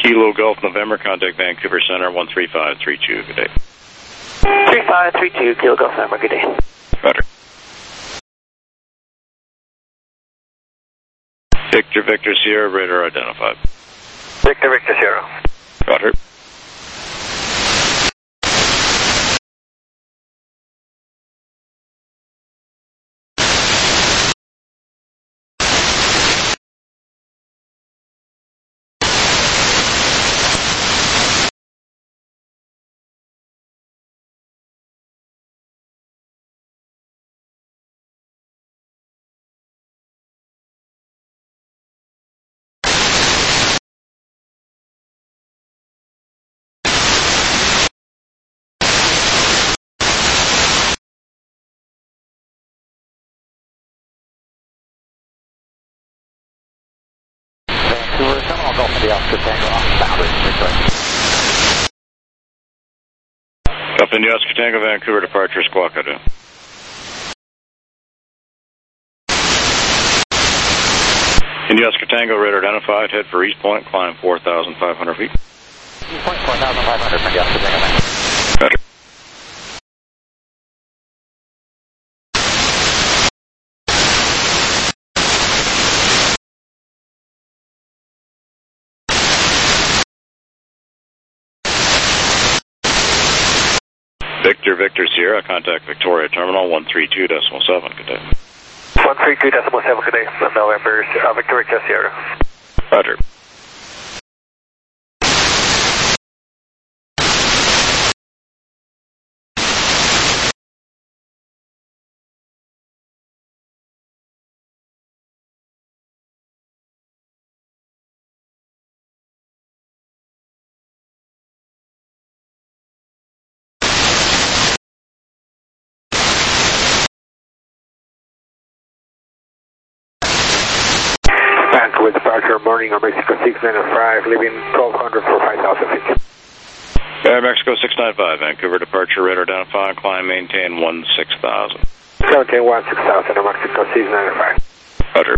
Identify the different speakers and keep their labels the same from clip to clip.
Speaker 1: Kilo Golf November, contact Vancouver Center 13532, good day.
Speaker 2: 3532, Kilo Golf November, good day.
Speaker 1: Roger. Victor Sierra, radar identified.
Speaker 2: Victor Sierra.
Speaker 1: Roger.
Speaker 2: Vancouver Terminal, Golf India, Oscar Tango, boundary,
Speaker 1: Golf India, Oscar Tango, Vancouver, departure, Squawk, I do. India, Oscar Tango, radar identified, head for East Point, climb 4,500 feet.
Speaker 2: East Point, 4,500, India, Oscar Tango.
Speaker 1: Roger. Victor Sierra, contact Victoria Terminal 132.7, good day.
Speaker 2: 132.7, good day, November, Victoria Sierra.
Speaker 1: Roger.
Speaker 2: Vancouver departure morning on Mexico 695, leaving 1200 for 5,000 feet.
Speaker 1: Air Mexico 695, Vancouver departure, radar identified, climb maintain 16,000.
Speaker 2: 17,16,000 on Mexico 695.
Speaker 1: Roger.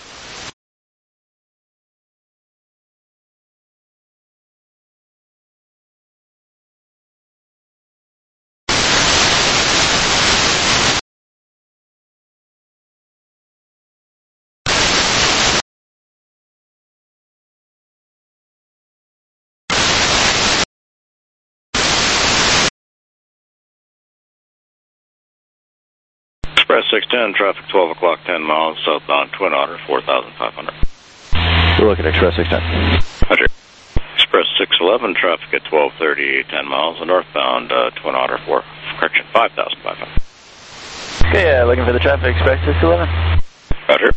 Speaker 1: Express 610, traffic 12 o'clock, 10 miles, southbound Twin Otter, 4,500.
Speaker 3: We're looking at Express 610.
Speaker 1: Roger. Express 611, traffic at 12:30, 10 miles, northbound Twin Otter, 5,500.
Speaker 3: Okay, looking for the traffic, Express 611.
Speaker 1: Roger.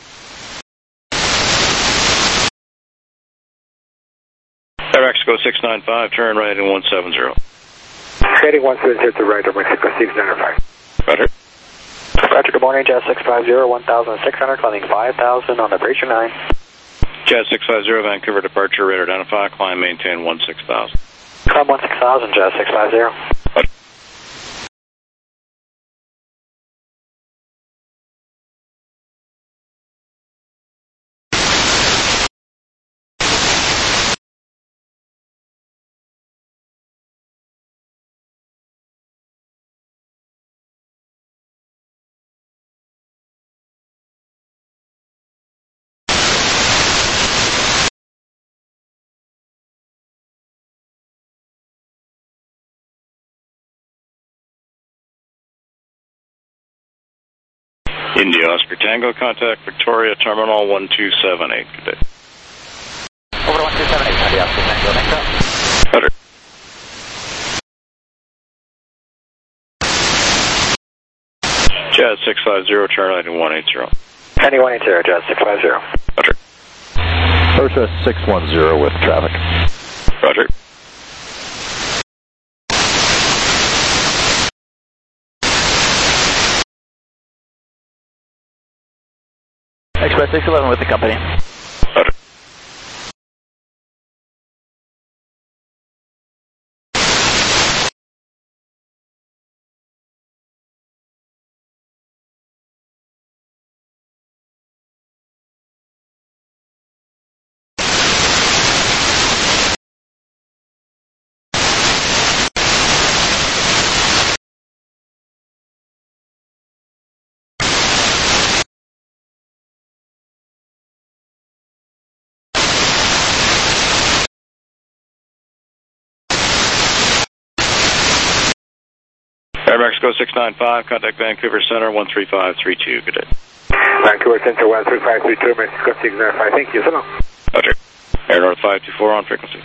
Speaker 1: Air Mexico 695, turn right in 170.
Speaker 2: Heading 170 to right on Mexico 695.
Speaker 1: Roger.
Speaker 2: Roger, good morning, Jazz 650, 1,600, climbing 5,000 on the Breacher 9.
Speaker 1: Jazz 650, Vancouver departure, radar identified, climb maintain 16,000.
Speaker 2: Climb 16,000, Jazz 650.
Speaker 1: Roger. India, Oscar Tango, contact Victoria Terminal 1278, good day.
Speaker 2: Over to 1278, India, Oscar Tango, next up.
Speaker 1: Roger. Jazz 650, turn right in 180.
Speaker 2: Heading 180, Jazz 650.
Speaker 1: Roger.
Speaker 3: Express 610 with traffic.
Speaker 1: Roger.
Speaker 3: Express 611 with the company.
Speaker 1: Roger. Air Mexico 695, contact Vancouver Center 13532. Good day.
Speaker 2: Vancouver Center 13532, Mexico 695. Thank you, so long.
Speaker 1: Roger. Air North 524 on frequency.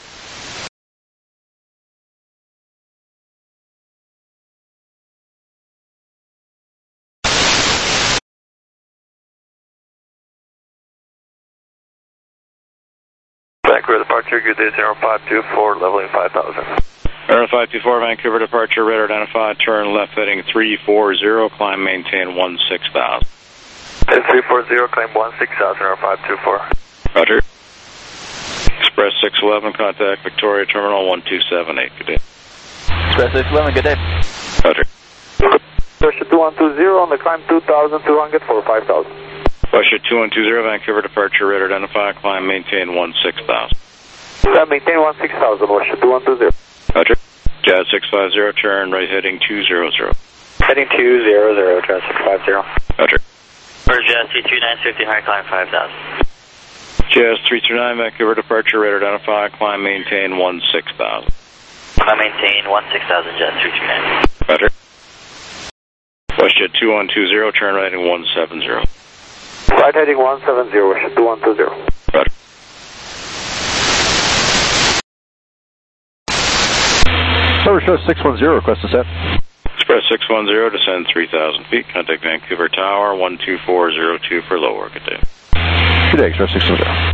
Speaker 3: Vancouver departure, good day 0524, leveling 5000.
Speaker 1: Air 524, Vancouver departure, radar identified, turn left heading 340, climb maintain 16,000.
Speaker 3: 340, claim 16,000, Air 524.
Speaker 1: Roger. Express 611, contact Victoria Terminal 1278. Good day.
Speaker 3: Express 611, good day.
Speaker 1: Roger.
Speaker 2: Russia 2120 on the climb 2,200 for 5,000.
Speaker 1: Russia 2120, Vancouver departure, radar identified, climb maintain 16,000.
Speaker 2: Maintain 16,000, Russia 2120.
Speaker 1: Roger. Jazz 650, turn right heading 200.
Speaker 2: Heading 200, Jazz 650.
Speaker 1: Roger.
Speaker 3: For Jazz 33950, high climb 5000.
Speaker 1: Jazz 329, Vancouver departure, radar identified, climb maintain 16,000.
Speaker 3: Climb maintain 16,000, Jazz 339.
Speaker 1: Roger. Westjet 2120, turn right heading 170.
Speaker 2: Right heading 170, Russia 2120.
Speaker 1: Roger.
Speaker 4: Tower show 610, request to set.
Speaker 1: Express 610, descend 3,000 feet, contact Vancouver Tower 12402 for lower. Good day.
Speaker 4: Good day, Express 610.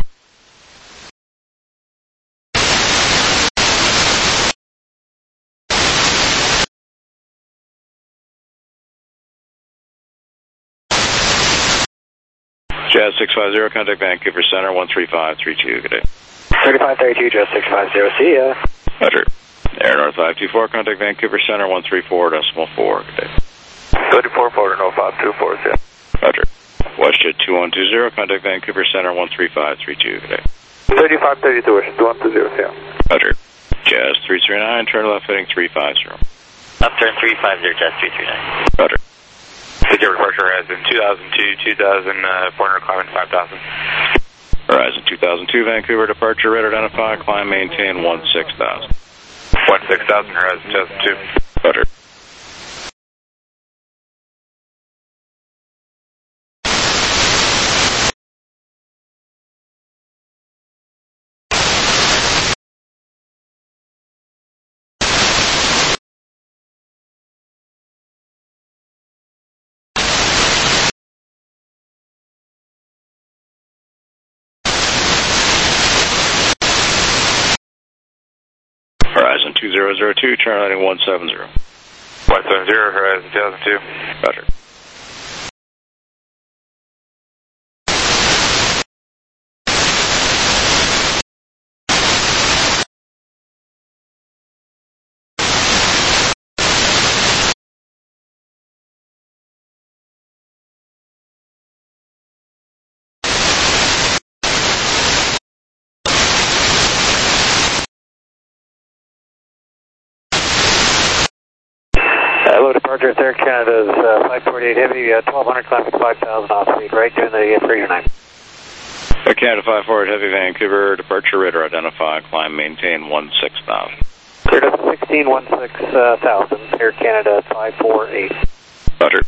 Speaker 1: Jazz 650, contact Vancouver Center 13532. Good day.
Speaker 2: 3532, Jazz 650, see ya.
Speaker 1: Roger. Air North 524, contact Vancouver Center 134.4. Good day.
Speaker 3: 3440, no 524, see ya.
Speaker 1: Roger. Westjet 2120, contact Vancouver Center 13532. Good day.
Speaker 2: 3532, Russia 2120, see ya.
Speaker 1: Roger. Jazz 339, turn left heading 350.
Speaker 3: Left turn 350, Jazz 339.
Speaker 1: Roger.
Speaker 5: Your departure Horizon 2002, 400, climbing 5,000.
Speaker 1: Horizon 2002, Vancouver departure, radar identified, climb maintain 16,000.
Speaker 5: 16,000, Horizon 2002.
Speaker 1: Roger. Horizon 2002, turn heading 170.
Speaker 5: 170, Horizon 2002.
Speaker 1: Roger.
Speaker 2: Hello, departure Air Canada's Flight 48 Heavy, 1200 climbing 5,000 off speed, right doing the 309.
Speaker 1: Air Canada 54 Heavy, Vancouver departure, radar identified, climb maintain 16,000.
Speaker 2: Cleared up 16,000, Air Canada 548.
Speaker 1: Roger.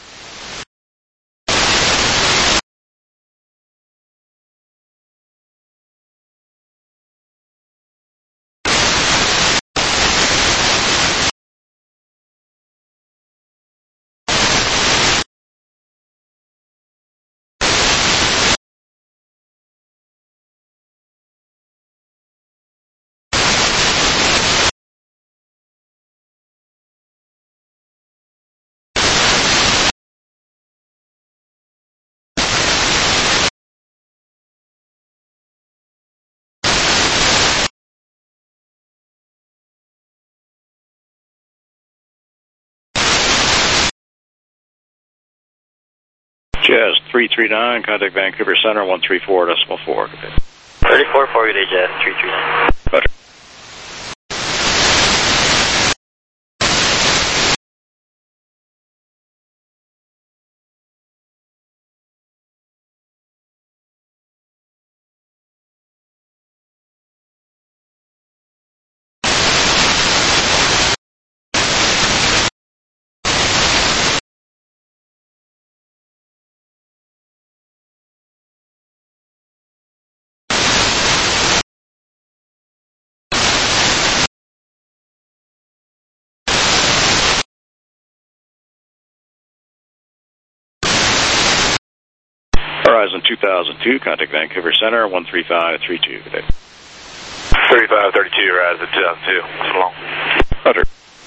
Speaker 1: Jazz 339, contact Vancouver Center 134.4. Good day.
Speaker 3: 3440, Jazz 339.
Speaker 1: Roger. Horizon 2002, contact Vancouver Center, 13532. Good day.
Speaker 5: 3532, Horizon 2002. So long.
Speaker 1: Roger.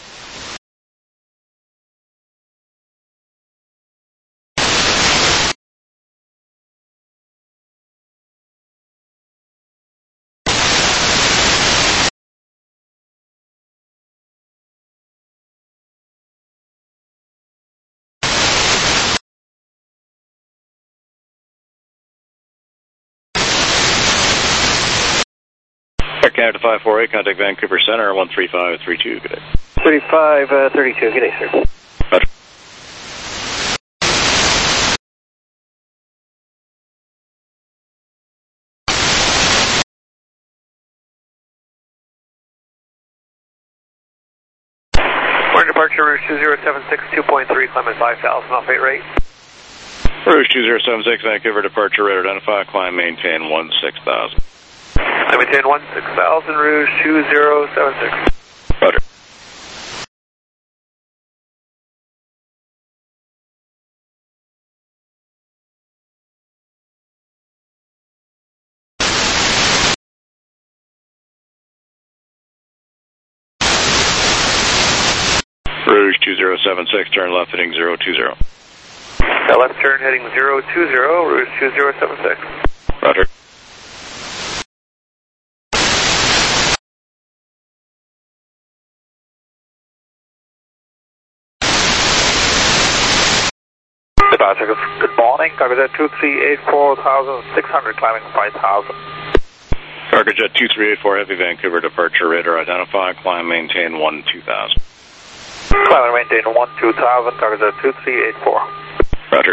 Speaker 1: Air Canada 548, contact Vancouver Center, 13532. Good day.
Speaker 2: 3532, good day, sir.
Speaker 1: Roger.
Speaker 2: Morning departure, Rouge 2076, 2.3, Clement 5,000, off 8 rate.
Speaker 1: Rouge 2076, Vancouver departure rate, identify, climb, maintain 16,000.
Speaker 2: I maintain 16,000, Rouge 2076.
Speaker 1: Roger. Rouge 2076, turn left heading 020.
Speaker 2: Left turn heading 020, Rouge 2076.
Speaker 1: Roger.
Speaker 2: Good morning, Cargojet 2384,600, climbing 5,000.
Speaker 1: Cargojet 2384, Heavy Vancouver departure radar, identify, climb, maintain 12,000.
Speaker 2: Climb and maintain 12,000, Cargojet 2384.
Speaker 1: Roger.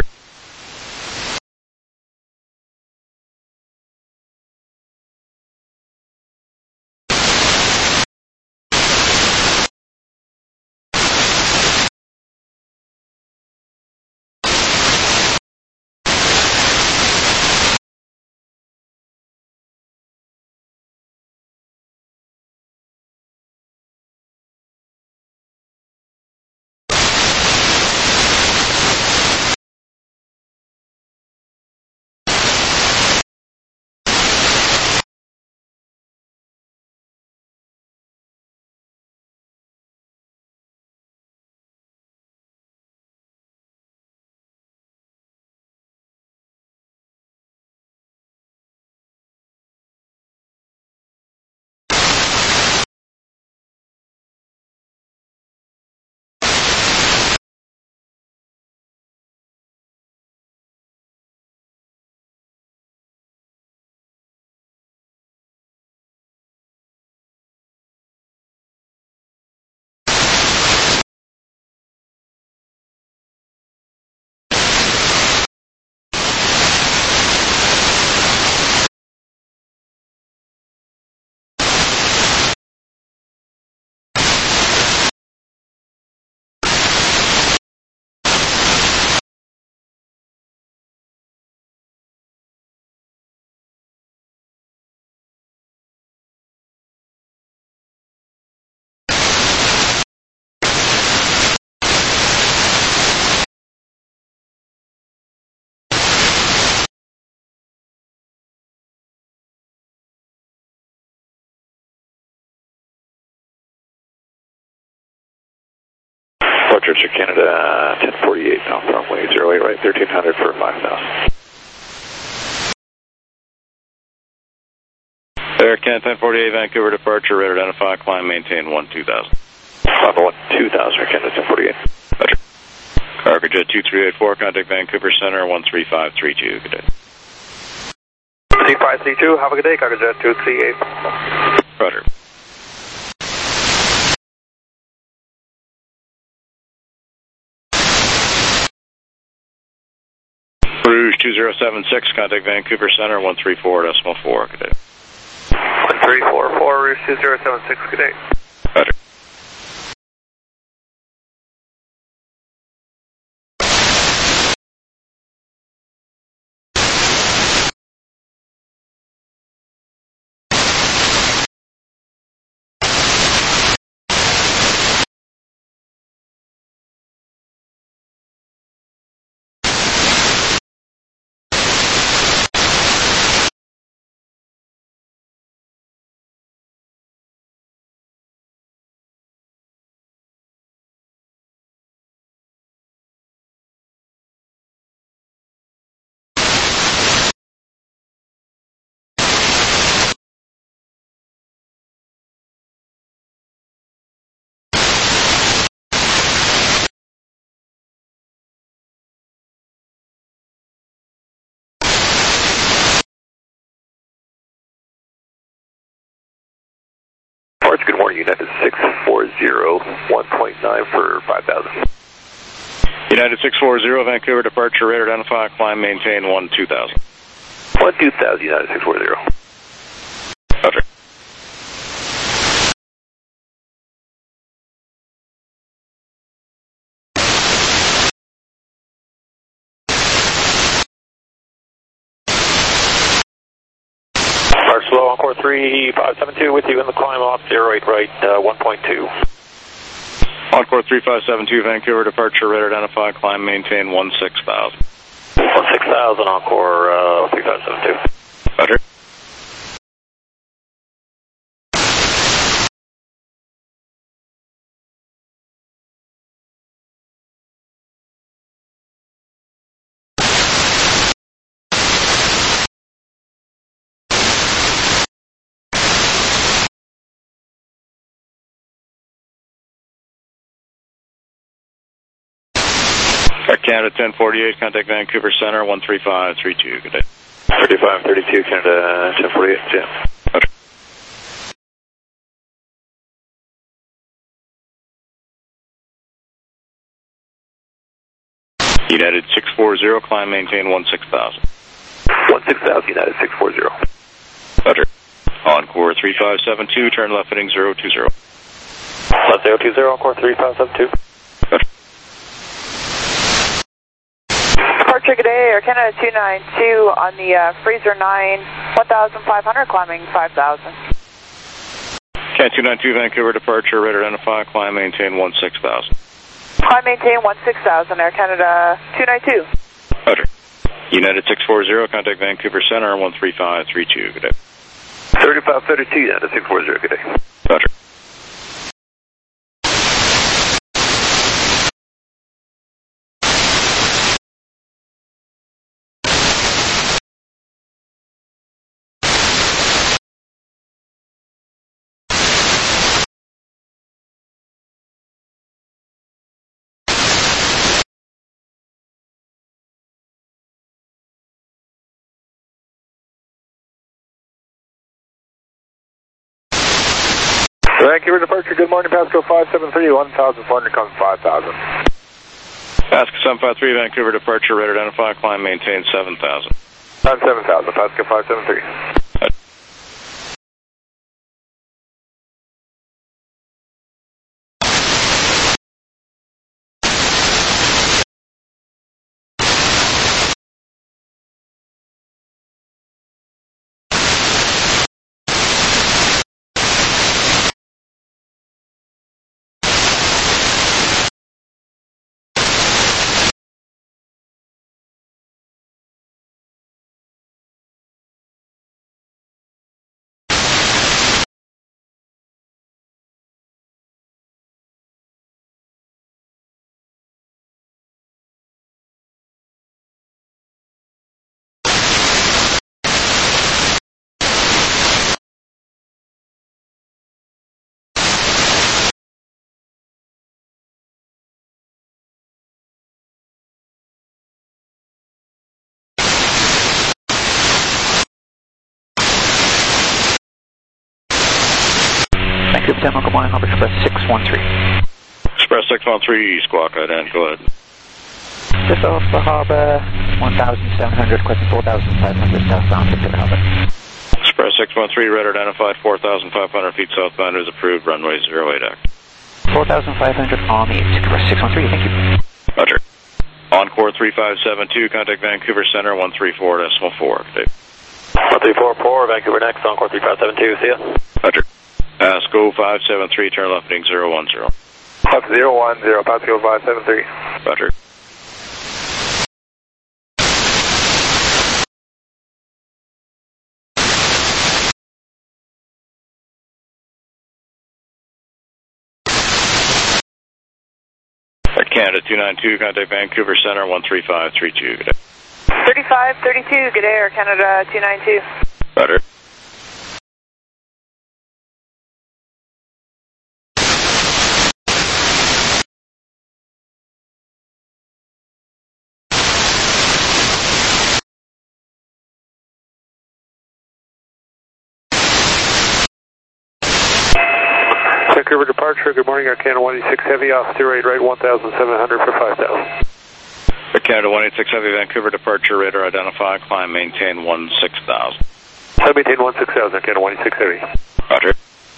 Speaker 5: Departure Canada 1048, south runway 08 right, 1300 for 5,000.
Speaker 1: Air Canada 1048, Vancouver departure rate, identify, climb, maintain 12,000.
Speaker 5: 512,000, Air Canada 1048.
Speaker 1: Roger. Cargojet 2384, contact Vancouver Center, 13532. Good day.
Speaker 2: 3532, have a good day, Cargojet 238.
Speaker 1: Roger. Rouge 2076, contact Vancouver Center, 134.4. Good day.
Speaker 2: 1344, Rouge 2076, good day.
Speaker 1: Roger.
Speaker 5: Departure, good morning, United 640, 1.9 for 5,000.
Speaker 1: United 640, Vancouver departure, radar identify, climb, maintain 12,000.
Speaker 5: 12,000, United 640.
Speaker 1: Roger.
Speaker 2: Arch slow, Encore 3572 with you in the climb off 08 right, 1.2.
Speaker 1: Encore 3572, Vancouver departure, radar identify, climb, maintain 16,000.
Speaker 2: 16,000, Encore 3572.
Speaker 1: Roger. Air Canada 1048, contact Vancouver Center 13532. Good day.
Speaker 5: 3532, Canada 1048, Jim.
Speaker 1: Roger. United 640, climb, maintain 16,000.
Speaker 5: 16,000, United 640.
Speaker 1: Roger. Encore 3572, turn left heading 020.
Speaker 2: Left 020, Encore 3572.
Speaker 1: Roger.
Speaker 6: Departure, good day, Air Canada 292 on the Fraser 9, 1,500, climbing 5,000.
Speaker 1: Can 292, Vancouver departure, radar identify, climb, maintain 16,000.
Speaker 6: Climb, maintain 16,000, Air Canada 292.
Speaker 1: Roger. United 640, contact Vancouver Center 13532. Good day.
Speaker 5: 3532, United 640, good day.
Speaker 1: Roger.
Speaker 4: Vancouver departure, good morning, Pasco 573, 1,400, comes 5,000.
Speaker 1: Pasco 753, Vancouver departure, radar identify, climb, maintain 7,000.
Speaker 4: I'm 7,000, Pasco 573.
Speaker 3: Vancouver Demo, good morning, Express 613.
Speaker 1: Express 613, squawk and go ahead.
Speaker 3: Just off the harbour, 1,700, requesting 4,500 southbound to the harbour.
Speaker 1: Express 613, radar identified 4,500 feet southbound is approved, runway 08 act.
Speaker 3: 4,500 on the Express 613, thank you.
Speaker 1: Roger. Encore 3572, contact Vancouver Center 134.4. Dave.
Speaker 2: 1344, Vancouver next, Encore 3572, see ya.
Speaker 1: Roger. Pasco 573, turn left heading 010.
Speaker 4: Left 010, Pasco 573.
Speaker 1: Roger. Air Canada 292, contact Vancouver Center 13532. Good day.
Speaker 6: 3532, good day, Air Canada 292.
Speaker 1: Roger.
Speaker 4: Vancouver departure. Good morning, Air Canada 186 Heavy, altitude rate right 1,700 for 5,000.
Speaker 1: Air Canada 186 Heavy, Vancouver departure, radar identify, climb, maintain 16,000.
Speaker 4: I maintain 16,000, Air Canada 186 Heavy.
Speaker 1: Roger.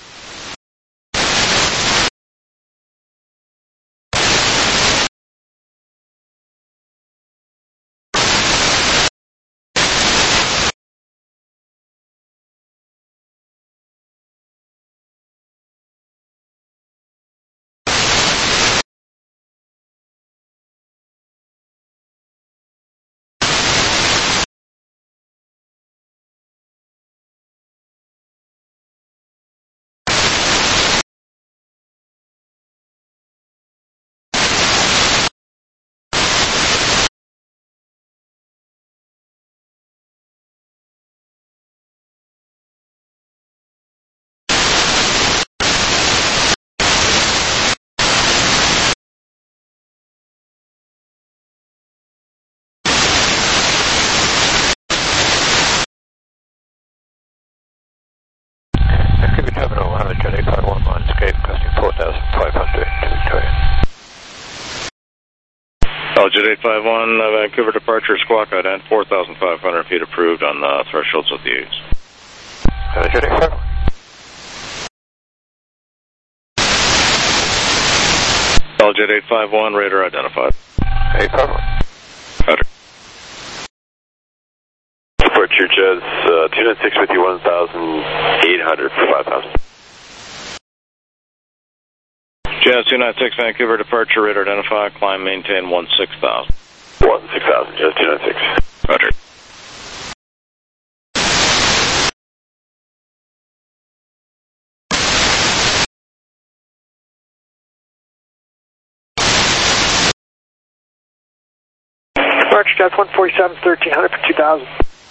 Speaker 5: Vancouver Terminal 100, Jet 851 line escape, costing 4,500 to Victoria.
Speaker 1: Jet 851, Vancouver departure, squawk ident, 4,500 feet approved on the thresholds of the East.
Speaker 5: Jet 851.
Speaker 1: Jet 851, radar identified.
Speaker 5: 851.
Speaker 1: Roger.
Speaker 5: Departure Jazz 296 with you 1,800 for 5,000.
Speaker 1: Jazz 296, Vancouver departure, radar identify, climb, maintain 16,000.
Speaker 5: 16,000, Jazz 296.
Speaker 1: Roger.
Speaker 2: Departure Jazz 147, 1300 for 2,000.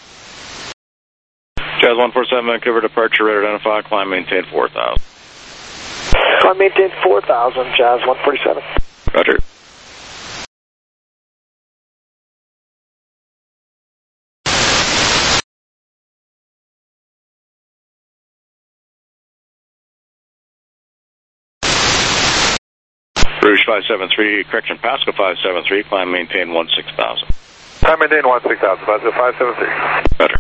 Speaker 1: Jazz 147, Vancouver departure, radar identify, climb, maintain 4,000.
Speaker 2: Climb, maintain 4,000, Jazz 147.
Speaker 1: Roger. Rouge 573, correction, Pasco 573, climb, maintain 16,000.
Speaker 4: I maintain 16,000, 573.
Speaker 1: Roger.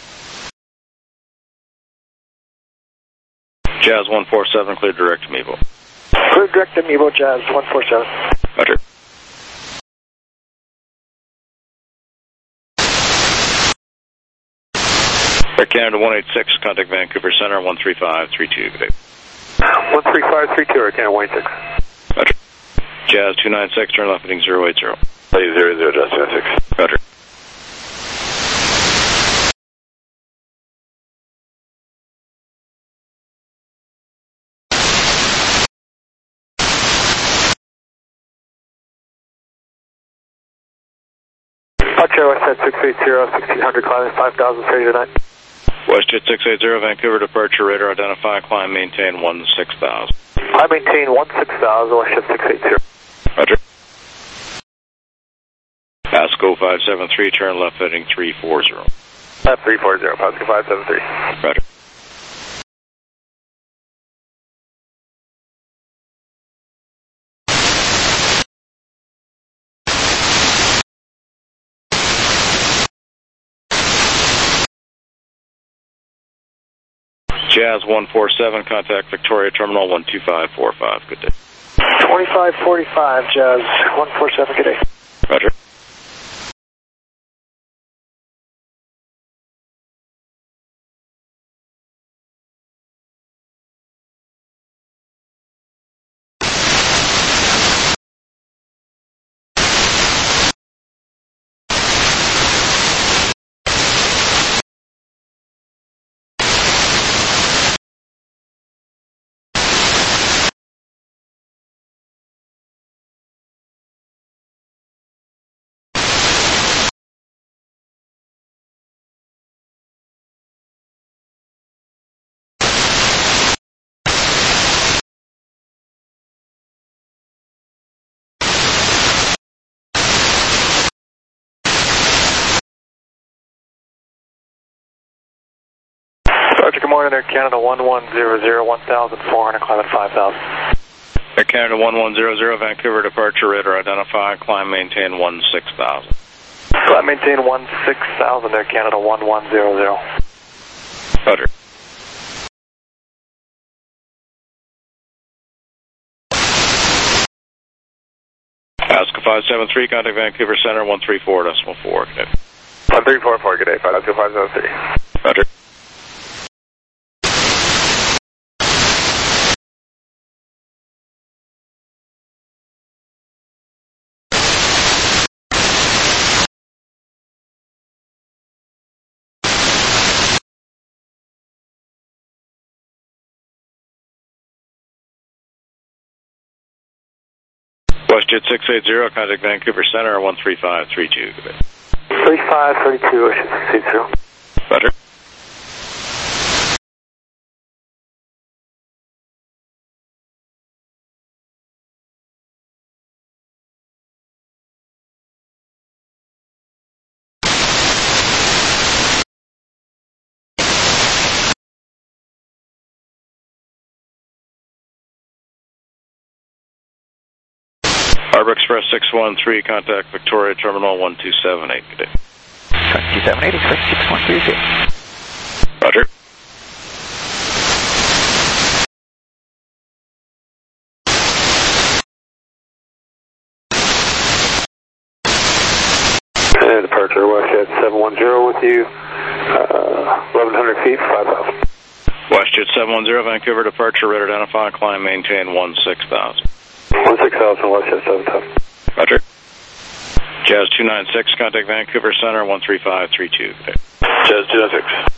Speaker 1: Jazz 147, clear direct to Mevo.
Speaker 2: Clear direct to Mevo, Jazz 147.
Speaker 1: Roger. Air Canada 186, contact Vancouver Center 13532. Good day.
Speaker 4: 13532, Air Canada 186.
Speaker 1: Roger. Jazz 296, turn left heading 080.
Speaker 5: 00, Jazz 296.
Speaker 1: Roger.
Speaker 4: Departure Westjet 680, 1600, climbing 5,000, steady tonight.
Speaker 1: WestJet 680, Vancouver departure, radar identify, climb, maintain 16,000.
Speaker 4: I maintain 16,000, Westjet 680.
Speaker 1: Roger. Pasco 573, turn left heading 340.
Speaker 4: 340, Pasco 573.
Speaker 1: Roger. Jazz 147, contact Victoria Terminal 12545. Good day.
Speaker 2: 2545, Jazz 147, good day.
Speaker 1: Roger.
Speaker 2: Good morning, Air Canada 1100, 1,400, climbing 5,000.
Speaker 1: Air Canada 1100, Vancouver departure, radar identify, climb maintain 16,000.
Speaker 2: Climb maintain 16,000, Air Canada 1100.
Speaker 1: Roger. Alaska 573, contact Vancouver Center 134.4. Good day.
Speaker 4: 1344, good day, 52573.
Speaker 1: Roger. WestJet 680, contact Vancouver Center 13532. Good day.
Speaker 2: 3532, ocean 680.
Speaker 1: Roger. Harbor Express 613, contact Victoria Terminal 1278. Good day.
Speaker 3: 278, expect 6130.
Speaker 1: Roger.
Speaker 4: And departure WestJet 710 with you, 1,100 feet, 5,000.
Speaker 1: WestJet 710, Vancouver departure, radar identify, climb maintain 16,000.
Speaker 4: 16,000, WestJet 710.
Speaker 1: Roger. Jazz 296, contact Vancouver Center 13532. Good day.
Speaker 5: Jazz 296.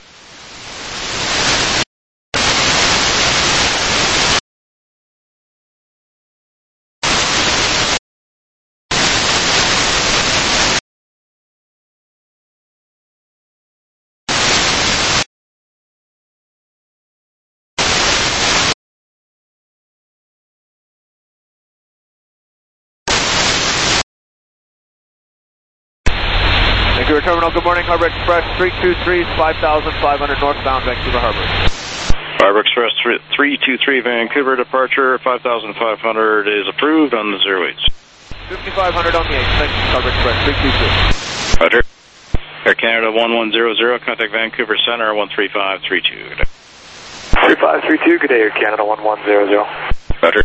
Speaker 7: Vancouver Terminal, good morning. Harbor Express 323, 5,500 northbound, Vancouver Harbor.
Speaker 1: Harbor Express 323, Vancouver departure, 5,500 is approved on the 08s.
Speaker 7: 5,500 on the 8th. Thanks, Harbor Express 323.
Speaker 1: Roger. Air Canada 1100, contact Vancouver Center 13532. Good day.
Speaker 2: 3532, good day, Air Canada 1100.
Speaker 1: Roger.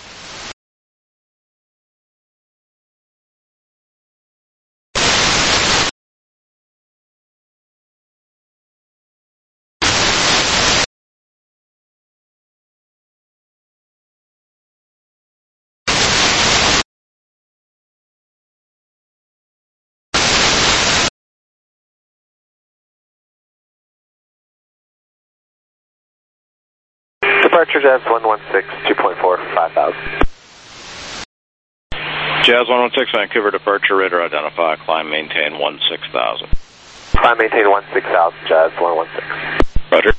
Speaker 2: Departure Jazz 116, 2.4, 5,000.
Speaker 1: Jazz 116, Vancouver departure, radar identify, climb maintain 16,000.
Speaker 2: Climb maintain 16,000, Jazz 116.
Speaker 1: Roger.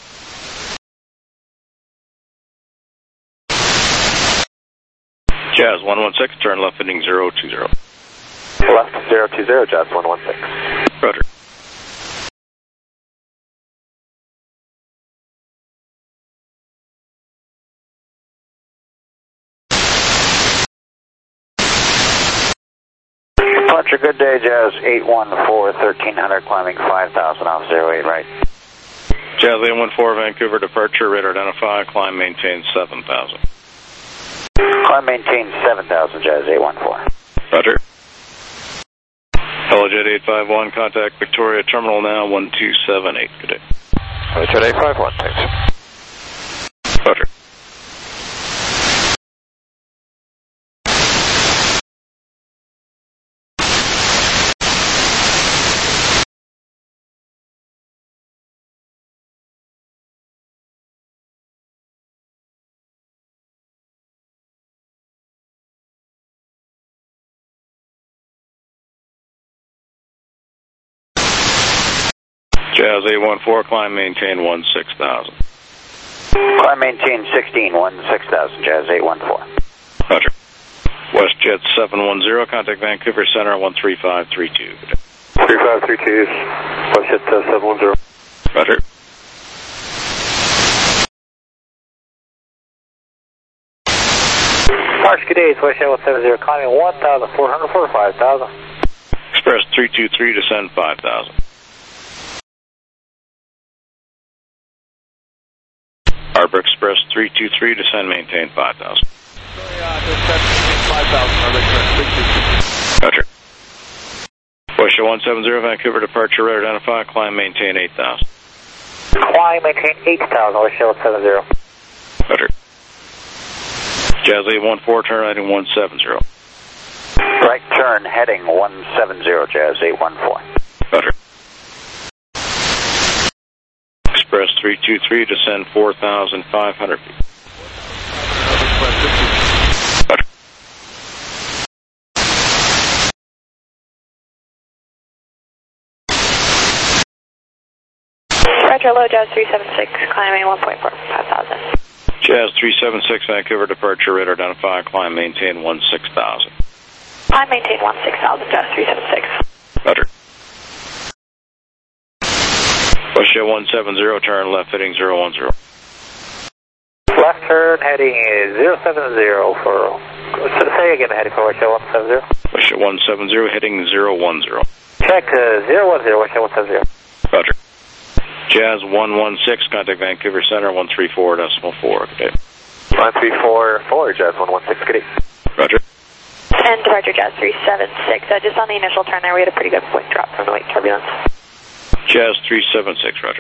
Speaker 1: Jazz 116, turn left heading 020.
Speaker 2: Left 020, Jazz 116.
Speaker 1: Roger.
Speaker 3: Departure, good day, Jazz 814, 1300, climbing 5,000 off 08 right.
Speaker 1: Jazz 814, Vancouver departure, radar identify, climb maintain 7,000.
Speaker 3: Climb maintain 7,000, Jazz 814.
Speaker 1: Roger. Helijet 851, contact Victoria Terminal now 1278. Good day.
Speaker 2: Helijet 851, thanks.
Speaker 1: Roger. Jazz 814, climb maintain 16,000.
Speaker 3: Climb maintain 16,000, Jazz 814.
Speaker 1: Roger. WestJet 710, contact Vancouver Center 13532.
Speaker 4: 3532, WestJet 710.
Speaker 1: Roger.
Speaker 2: Parks, good day, Swiss 170, climbing 1,400 for 5,000.
Speaker 1: Express 323, descend 5,000. Harbor Express 323, descend, maintain 5,000.
Speaker 7: Descend, maintain 5,000, Harbor Express 323.
Speaker 1: Roger. Bush 170, Vancouver departure rate identified, climb, maintain 8,000.
Speaker 2: Climb, maintain 8,000, Bush 170.
Speaker 1: Roger. Jazz 814, turn right in 170.
Speaker 2: Right turn, heading 170, Jazz 814.
Speaker 1: Roger. Express 323, descend 4,500 feet. Roger.
Speaker 6: Roger, low Jazz 376, climbing 1.4, 5,000.
Speaker 1: Jazz 376, Vancouver departure rate identified, climb, maintain 16,000.
Speaker 6: Climb, maintain 16,000, Jazz 376.
Speaker 1: Roger. Bush 170, turn left, heading 010.
Speaker 2: Left turn, heading 070 for, say again, heading for Bush 170.
Speaker 1: Bush 170, heading 010.
Speaker 2: Check 010, Bush 170.
Speaker 1: Roger. Jazz 116, contact Vancouver Center 134.4. Good day.
Speaker 2: 1344, Jazz 116, good day.
Speaker 1: Roger.
Speaker 6: And departure Jazz 376, just on the initial turn there, we had a pretty good wind drop from the wake turbulence.
Speaker 1: Jazz 376, Roger.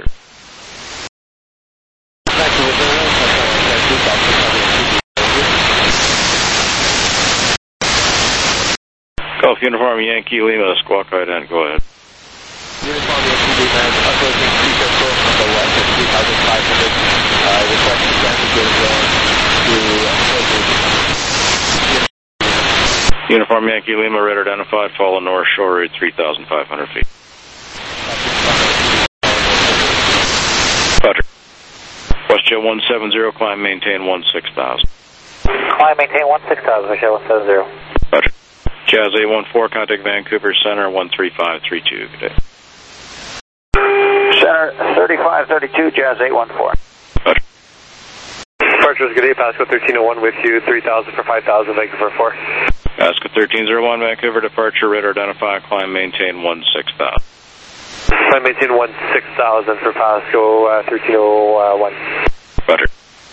Speaker 1: Golf Uniform Yankee Lima, squawk right in, go ahead.
Speaker 7: Uniform Yankee Lima, approaching Seacrest Coast from the west at 3,500. Requesting transit zone to
Speaker 1: Uniform Yankee Lima, radar identified, follow North Shore at 3,500 feet. Roger. WestJet 170, climb, maintain 16,000.
Speaker 2: Climb, maintain 16,000, Michelle 170.
Speaker 1: Roger. Jazz 814, contact Vancouver Center 13532. Good day.
Speaker 2: Center 3532, Jazz 814.
Speaker 1: Roger.
Speaker 4: Departures, good day, Pasco 1301 with you, 3,000 for 5,000, Vancouver 4.
Speaker 1: Pasco 1301, Vancouver departure, radar identified, climb, maintain 16,000.
Speaker 4: Climb, maintain 16,000 for Pasco 1301.
Speaker 1: Roger.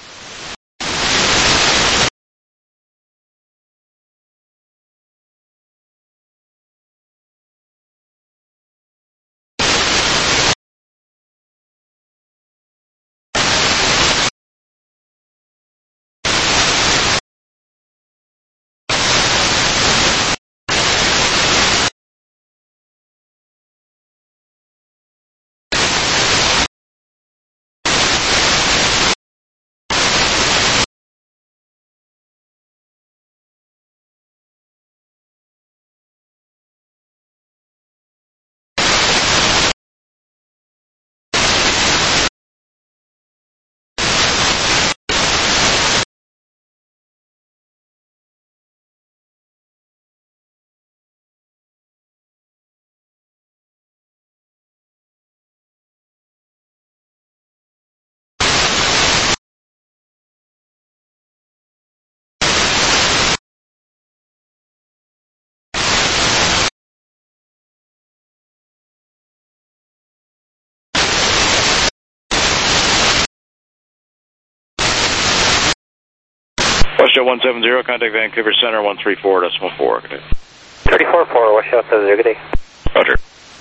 Speaker 1: WestJet 170, contact Vancouver Center 134.4. Good day.
Speaker 2: 344, West 170, good day.
Speaker 1: Roger.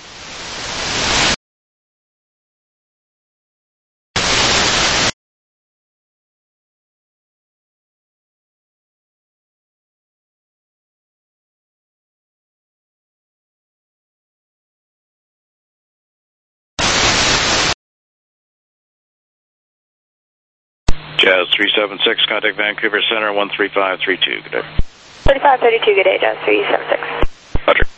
Speaker 1: Jazz 376, contact Vancouver Center 13532. Good day.
Speaker 6: 3532, good day, Jazz 376.
Speaker 1: Roger.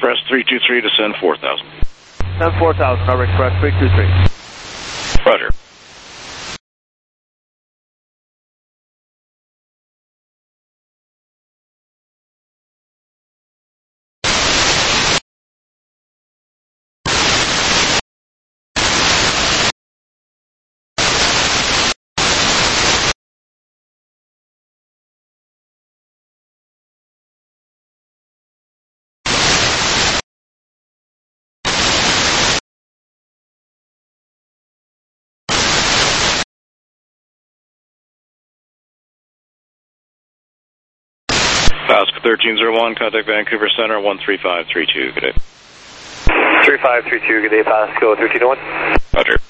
Speaker 1: Express 323, descend 4,000.
Speaker 7: Descend 4,000, over Express 323.
Speaker 1: Roger. Pasco 1301, contact Vancouver Center 13532. Good day.
Speaker 2: 3532, good day, Pasco 1301.
Speaker 1: Roger.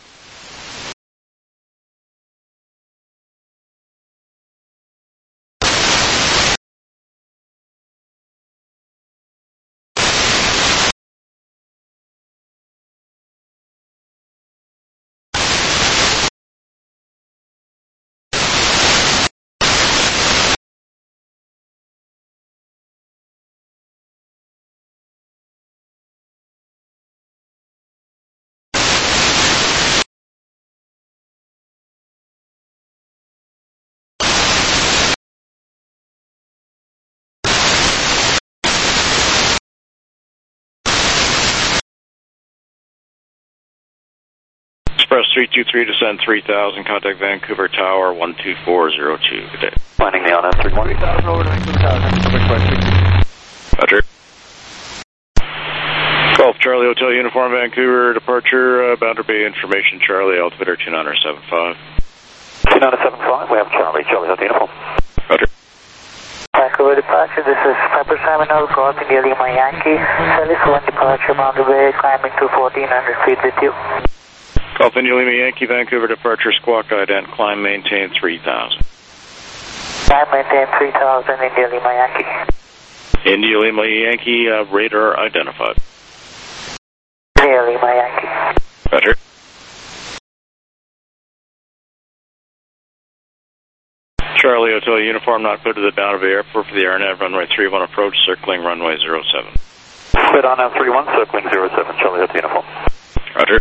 Speaker 1: Express 323, descend 3,000, contact Vancouver Tower 12402. Good day.
Speaker 2: Finding the on F31.
Speaker 7: 3,000 over to Vancouver Tower, over Express 323.
Speaker 1: Roger. Golf Charlie Hotel Uniform Vancouver departure, Boundary Bay information Charlie, altimeter 2975.
Speaker 2: 2975, we have Charlie Hotel Uniform.
Speaker 1: Roger.
Speaker 3: Vancouver departure, this is Pepper Simon Golf India Lima Yankee. Service 1 departure, Boundary Bay, climbing to 1,400 feet with you.
Speaker 1: Golf India Lima Yankee, Vancouver departure, squawk ident, climb maintain 3,000.
Speaker 3: Climb maintain 3,000, India Lima Yankee.
Speaker 1: India Lima Yankee, radar identified.
Speaker 3: India Lima Yankee.
Speaker 1: Roger. Charlie Hotel Uniform, not clear to the Boundary Bay Airport for the AirNav runway 31 approach, circling runway 07.
Speaker 2: Quit on F31, circling 07, Charlie Hotel Uniform.
Speaker 1: Roger.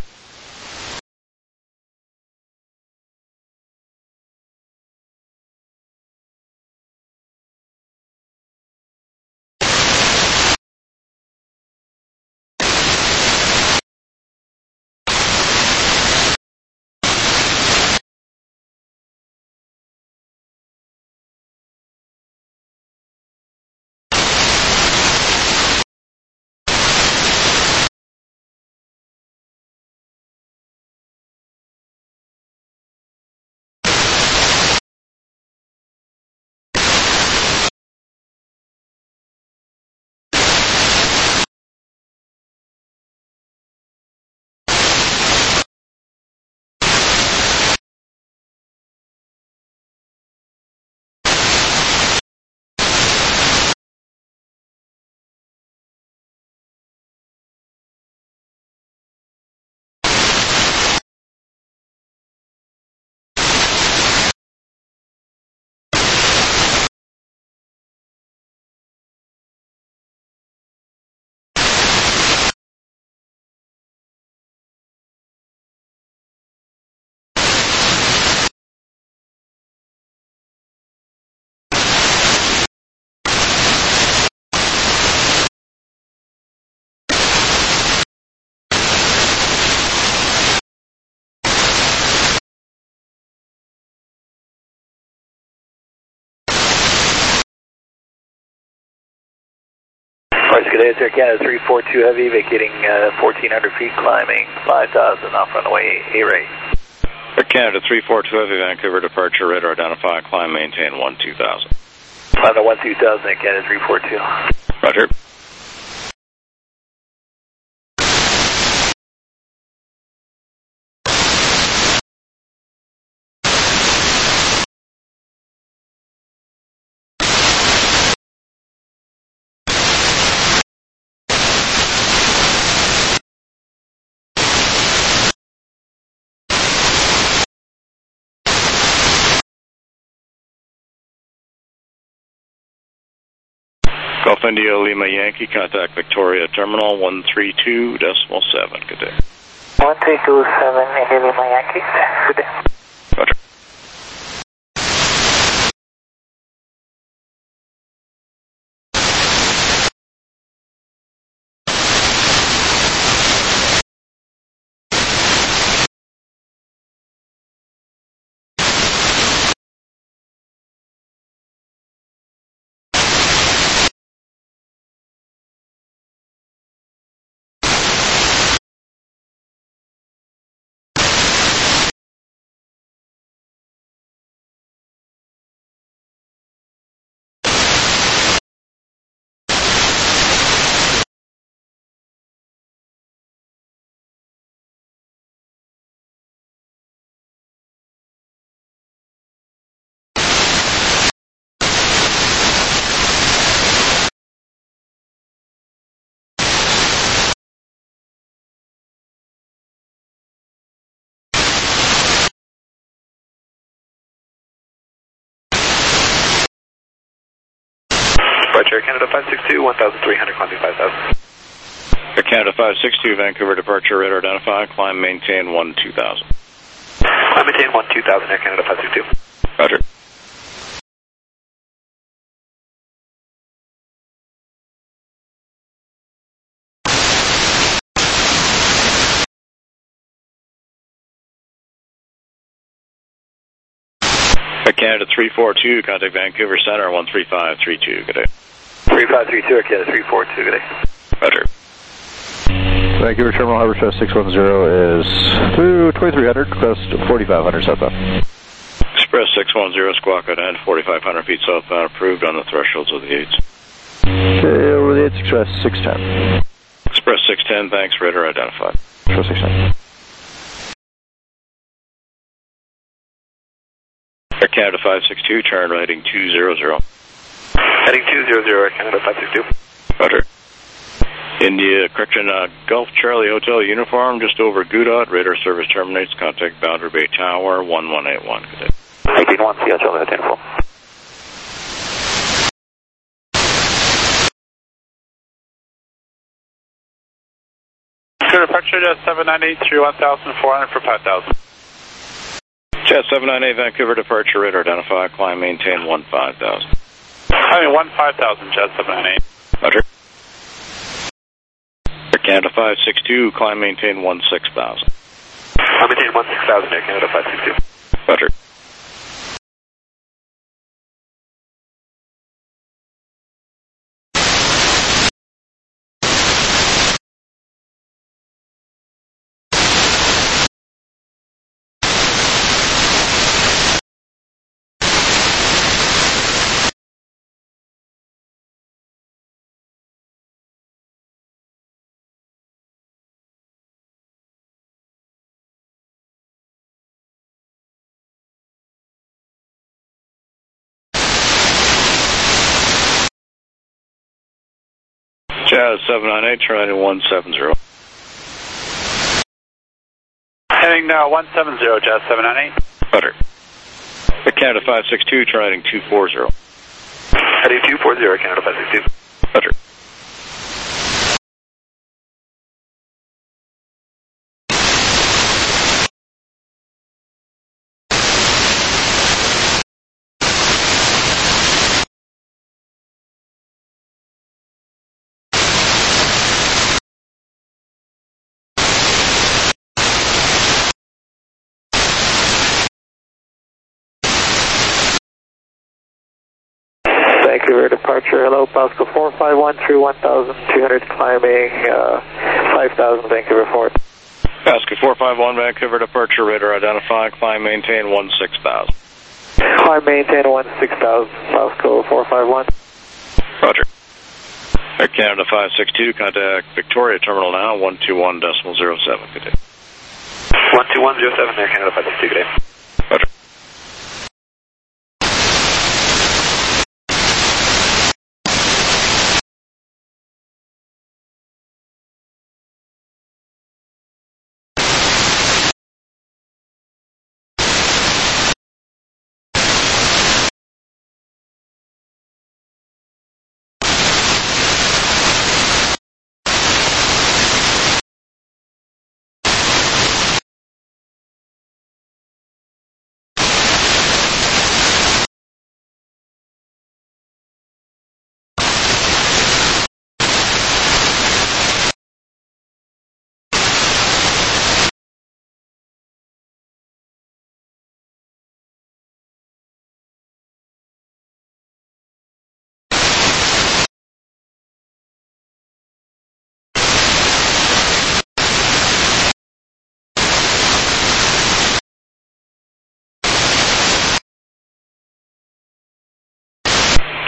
Speaker 2: Good day, it's Air Canada 342 Heavy, vacating 1,400 feet, climbing 5,000 off runway A-Ray.
Speaker 1: Air Canada 342 Heavy, Vancouver departure, radar identified, climb maintain 12,000.
Speaker 2: Climb to 12,000, Air Canada 342.
Speaker 1: Roger. Golf India Lima Yankee, contact Victoria Terminal 132.7. Good day.
Speaker 3: 1327 India Lima Yankee. Good day.
Speaker 1: Roger.
Speaker 5: Departure Canada 562, 1,300, climbing 5,000.
Speaker 1: Air Canada 562, Vancouver departure, radar identified, climb maintain 12,000.
Speaker 5: Climb maintain 12,000, Air Canada 562.
Speaker 1: Roger. Air Canada 342, contact Vancouver Center 13532. Good day.
Speaker 5: 3532, Air Canada 342, good day.
Speaker 1: Roger.
Speaker 8: Vancouver Terminal Hovercraft 610 is through 2300, crest 4500 southbound.
Speaker 1: Express 610, squawk at end, 4,500 feet southbound, approved on the thresholds of the 8s.
Speaker 8: Okay, over the 8s, Express 610.
Speaker 1: Express 610, thanks, radar identified.
Speaker 8: Express 610.
Speaker 1: Air Canada 562, turn heading 200.
Speaker 5: Heading 200, Air Canada 562.
Speaker 1: Roger. India, correction, Gulf Charlie Hotel uniform, just over Gudot, radar service terminates, contact Boundary Bay Tower 1181. Good day.
Speaker 2: 181, Seattle Charlie Hotel uniform.
Speaker 4: Departure Jet 798 through 1,400 for 5,000.
Speaker 1: Jet 798, Vancouver departure, radar identified, climb maintain 15,000.
Speaker 4: I mean 15,000, Jet 798.
Speaker 1: Roger. Air Canada 562, climb maintain 16,000.
Speaker 5: Climb maintain 16,000, Air Canada 562.
Speaker 1: Roger. Jazz 798, turn heading 170.
Speaker 4: Heading 170, Jazz 798.
Speaker 1: Roger. Air Canada 562, turn heading 240.
Speaker 5: Heading 240, Air Canada 562.
Speaker 1: Roger.
Speaker 2: Vancouver departure, hello, Pascal 451 through 1,200, climbing 5,000, Vancouver Fort.
Speaker 1: Pascal 451, Vancouver departure, radar identified, climb maintain 16,000.
Speaker 2: Climb maintain 16,000, Pascal 451.
Speaker 1: Roger. Air Canada 562, contact Victoria Terminal now, 121.07. Good day.
Speaker 5: 12107, Air Canada 562, good day.
Speaker 1: Roger.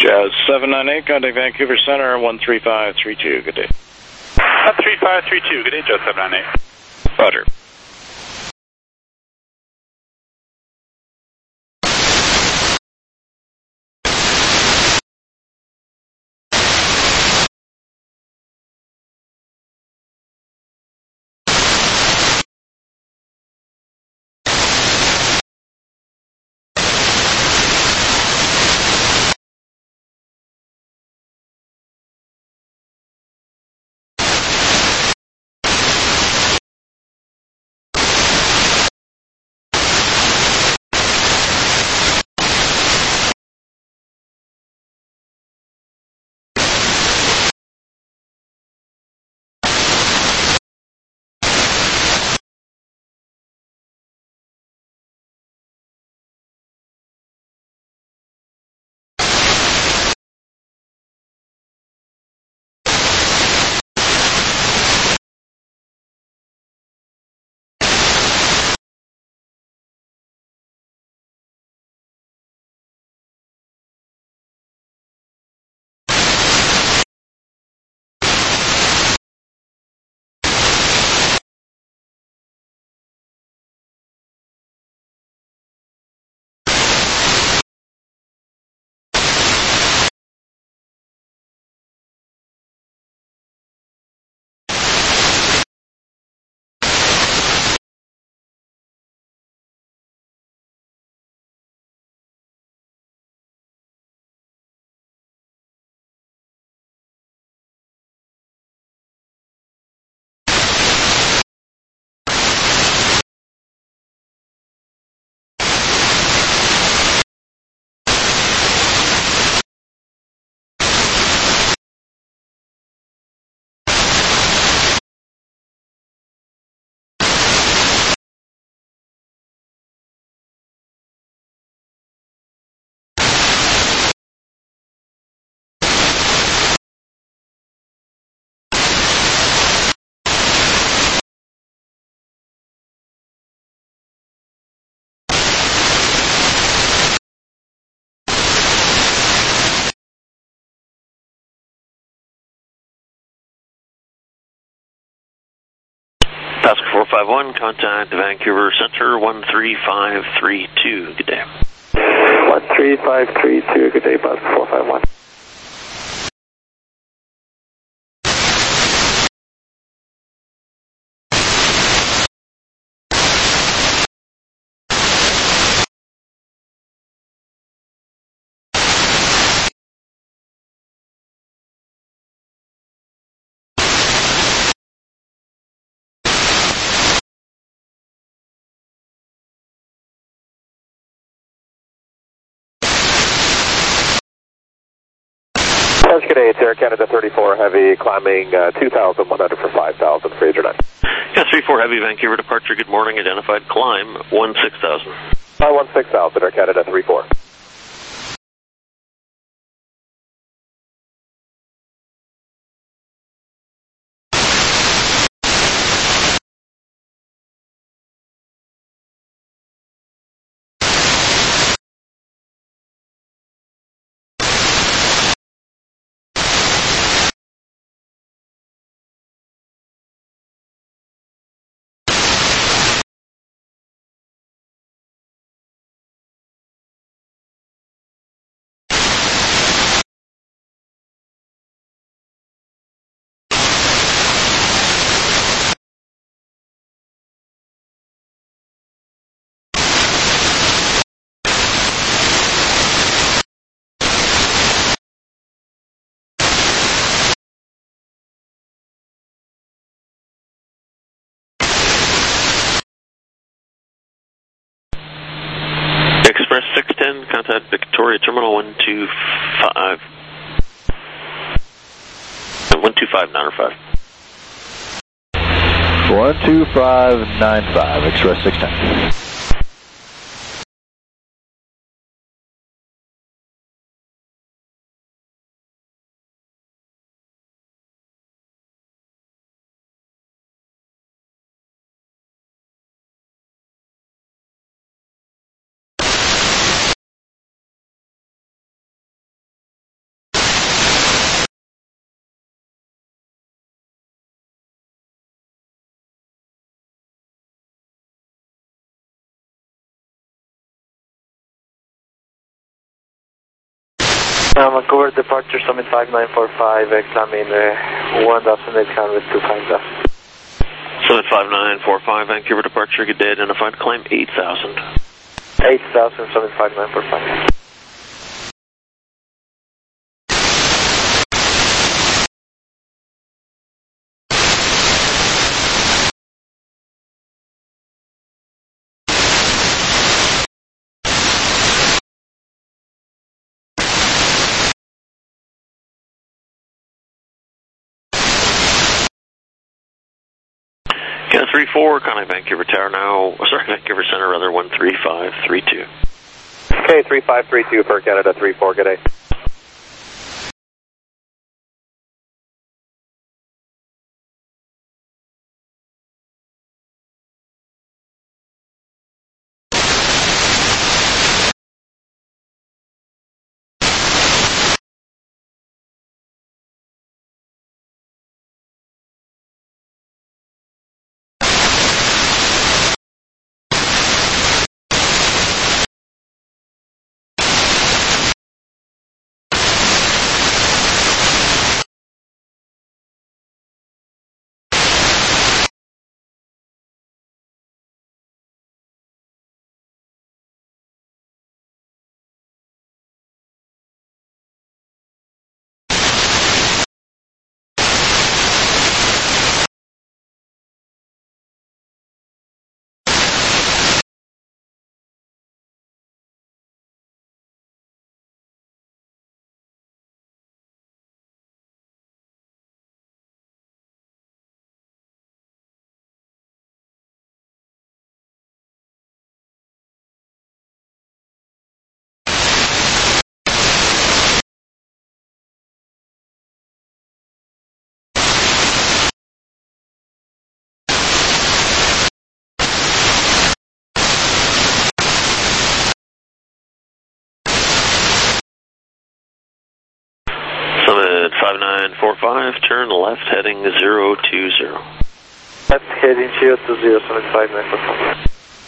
Speaker 1: Jazz 798, contact Vancouver Center, 13532. Good day.
Speaker 9: 13532. Good day, Jazz 798.
Speaker 1: Roger.
Speaker 10: Oscar 451, contact Vancouver Center, 13532. Good day.
Speaker 4: 13532. Good day, Oscar 451. Good day, it's Air Canada 34 Heavy, climbing 2,100 for 5,000, Fraser 9.
Speaker 10: Yeah, 34 Heavy, Vancouver departure, good morning, identified climb, 16,000.
Speaker 4: 16,000, Air Canada 34.
Speaker 10: Express 610, contact Victoria Terminal 125. 12595.
Speaker 8: 12595, Express 610.
Speaker 7: Vancouver departure, Summit 5945, climbing 1,800 to 5,000.
Speaker 10: Summit 5945, Vancouver departure, good day, identified, climb 8,000.
Speaker 7: 8,000, Summit 5945.
Speaker 10: Canada 34, contact Vancouver Tower now, sorry, Vancouver Center, rather, 13532.
Speaker 4: Okay, 3532 for Canada 34, good day.
Speaker 10: Summit 5945, turn left, heading 020.
Speaker 7: Left heading 020, Summit 5945.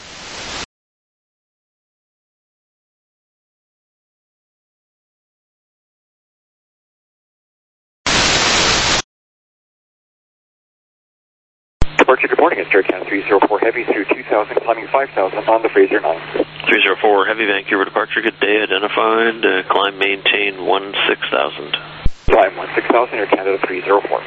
Speaker 4: Departure, good morning, it's Canada 304 Heavy through 2,000, climbing 5,000 on the Fraser 9.
Speaker 10: 304, Heavy Vancouver departure, good day, identified, climb, maintain 16,000.
Speaker 4: Climb 16,000, Air Canada 304.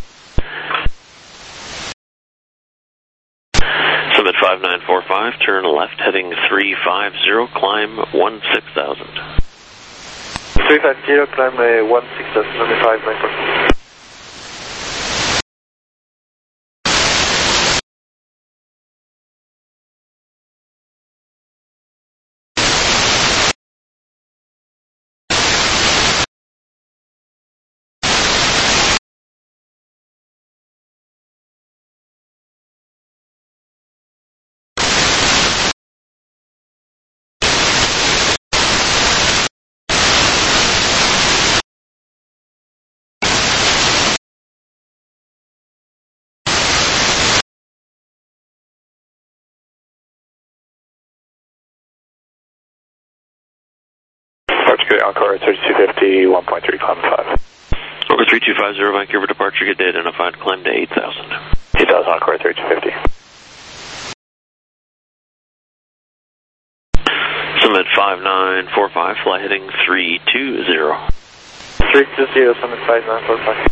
Speaker 10: Summit 5945, turn left, heading 350, climb 16,000.
Speaker 7: 350, climb 16,000, Summit 5945.
Speaker 5: Departure, Encore 3250, 1.3, climb 5.
Speaker 10: Over 3250, Vancouver departure, good day, identified, climb to 8,000.
Speaker 5: 8,000, Encore 3250.
Speaker 10: Summit 5945, fly heading 320.
Speaker 7: 320, Summit 5945.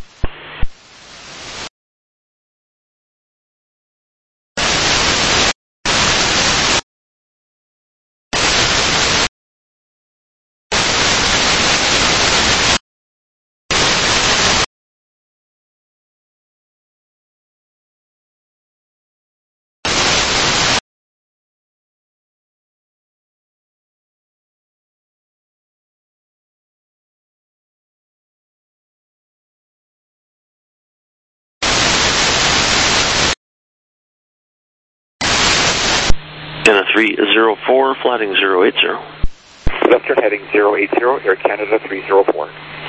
Speaker 10: Canada 304, flighting 080.
Speaker 4: Left turn heading 080, Air Canada 304.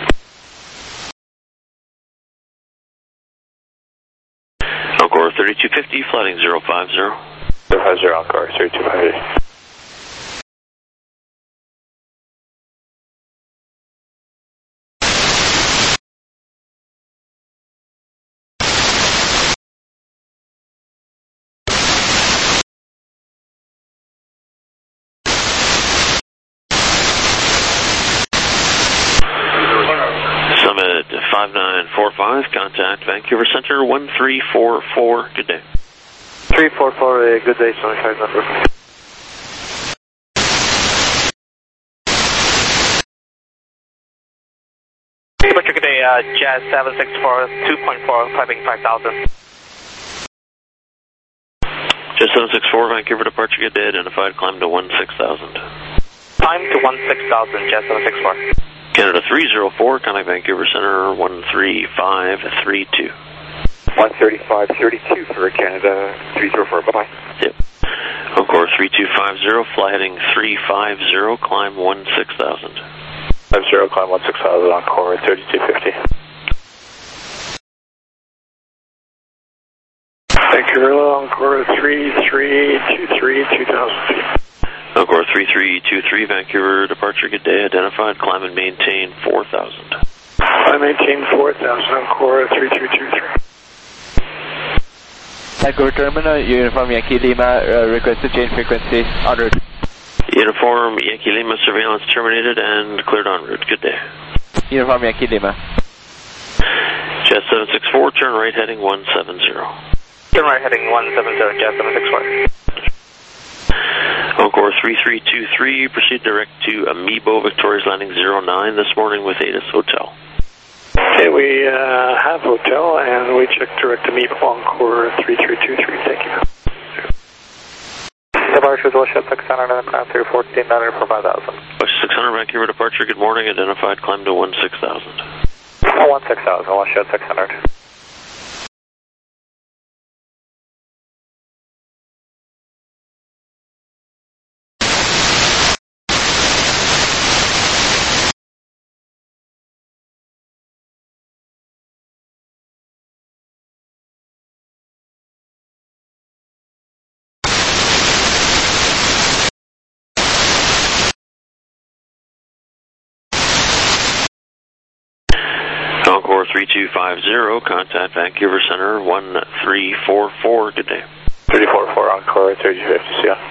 Speaker 10: Encore 3250, flighting 050.
Speaker 5: 050, Encore 3250.
Speaker 10: 3945, contact Vancouver Center 1344. Good day.
Speaker 2: 344, good day, Sunnyside number. Departure, good day, Jazz 764, 2.4, climbing 5,000.
Speaker 10: Jazz 764, Vancouver departure, good day, identified, climb to 16,000.
Speaker 2: Climb to 16,000, Jazz 764.
Speaker 10: Canada 304, contact Vancouver Center 13532.
Speaker 5: 135.32 for Canada 304. Bye-bye.
Speaker 10: Yep. Encore 3250, fly heading 350, climb 16,000.
Speaker 4: 50, climb 16,000, Encore 3250. Vancouver, Encore 3323, 2,000 feet.
Speaker 10: Encore 3323, Vancouver departure, good day, identified, climb and maintain 4,000.
Speaker 4: I maintain 4,000, Encore 3223.
Speaker 7: Vancouver Terminal, Uniform Yankee Lima, request to change frequency en route.
Speaker 10: Uniform Yankee Lima, surveillance terminated and cleared en route. Good day.
Speaker 7: Uniform Yankee Lima.
Speaker 10: Jet 764, turn right heading 170.
Speaker 2: Turn right heading 170, Jet 764.
Speaker 10: Encore 3323, proceed direct to Amiibo, Victoria's Landing 09 this morning with ATIS Hotel.
Speaker 4: Okay, we have hotel and we check direct to Amiibo, Encore 3323, thank you.
Speaker 2: Departure is Washington 600 and climb through 1400 for 5,000.
Speaker 10: Washington 600, Vancouver departure, good morning, identified, climb to 16,000.
Speaker 2: 16,000, Washington 600.
Speaker 10: Encore 3250, contact Vancouver Center 1344. Good day.
Speaker 4: 344, Encore 3050, yeah.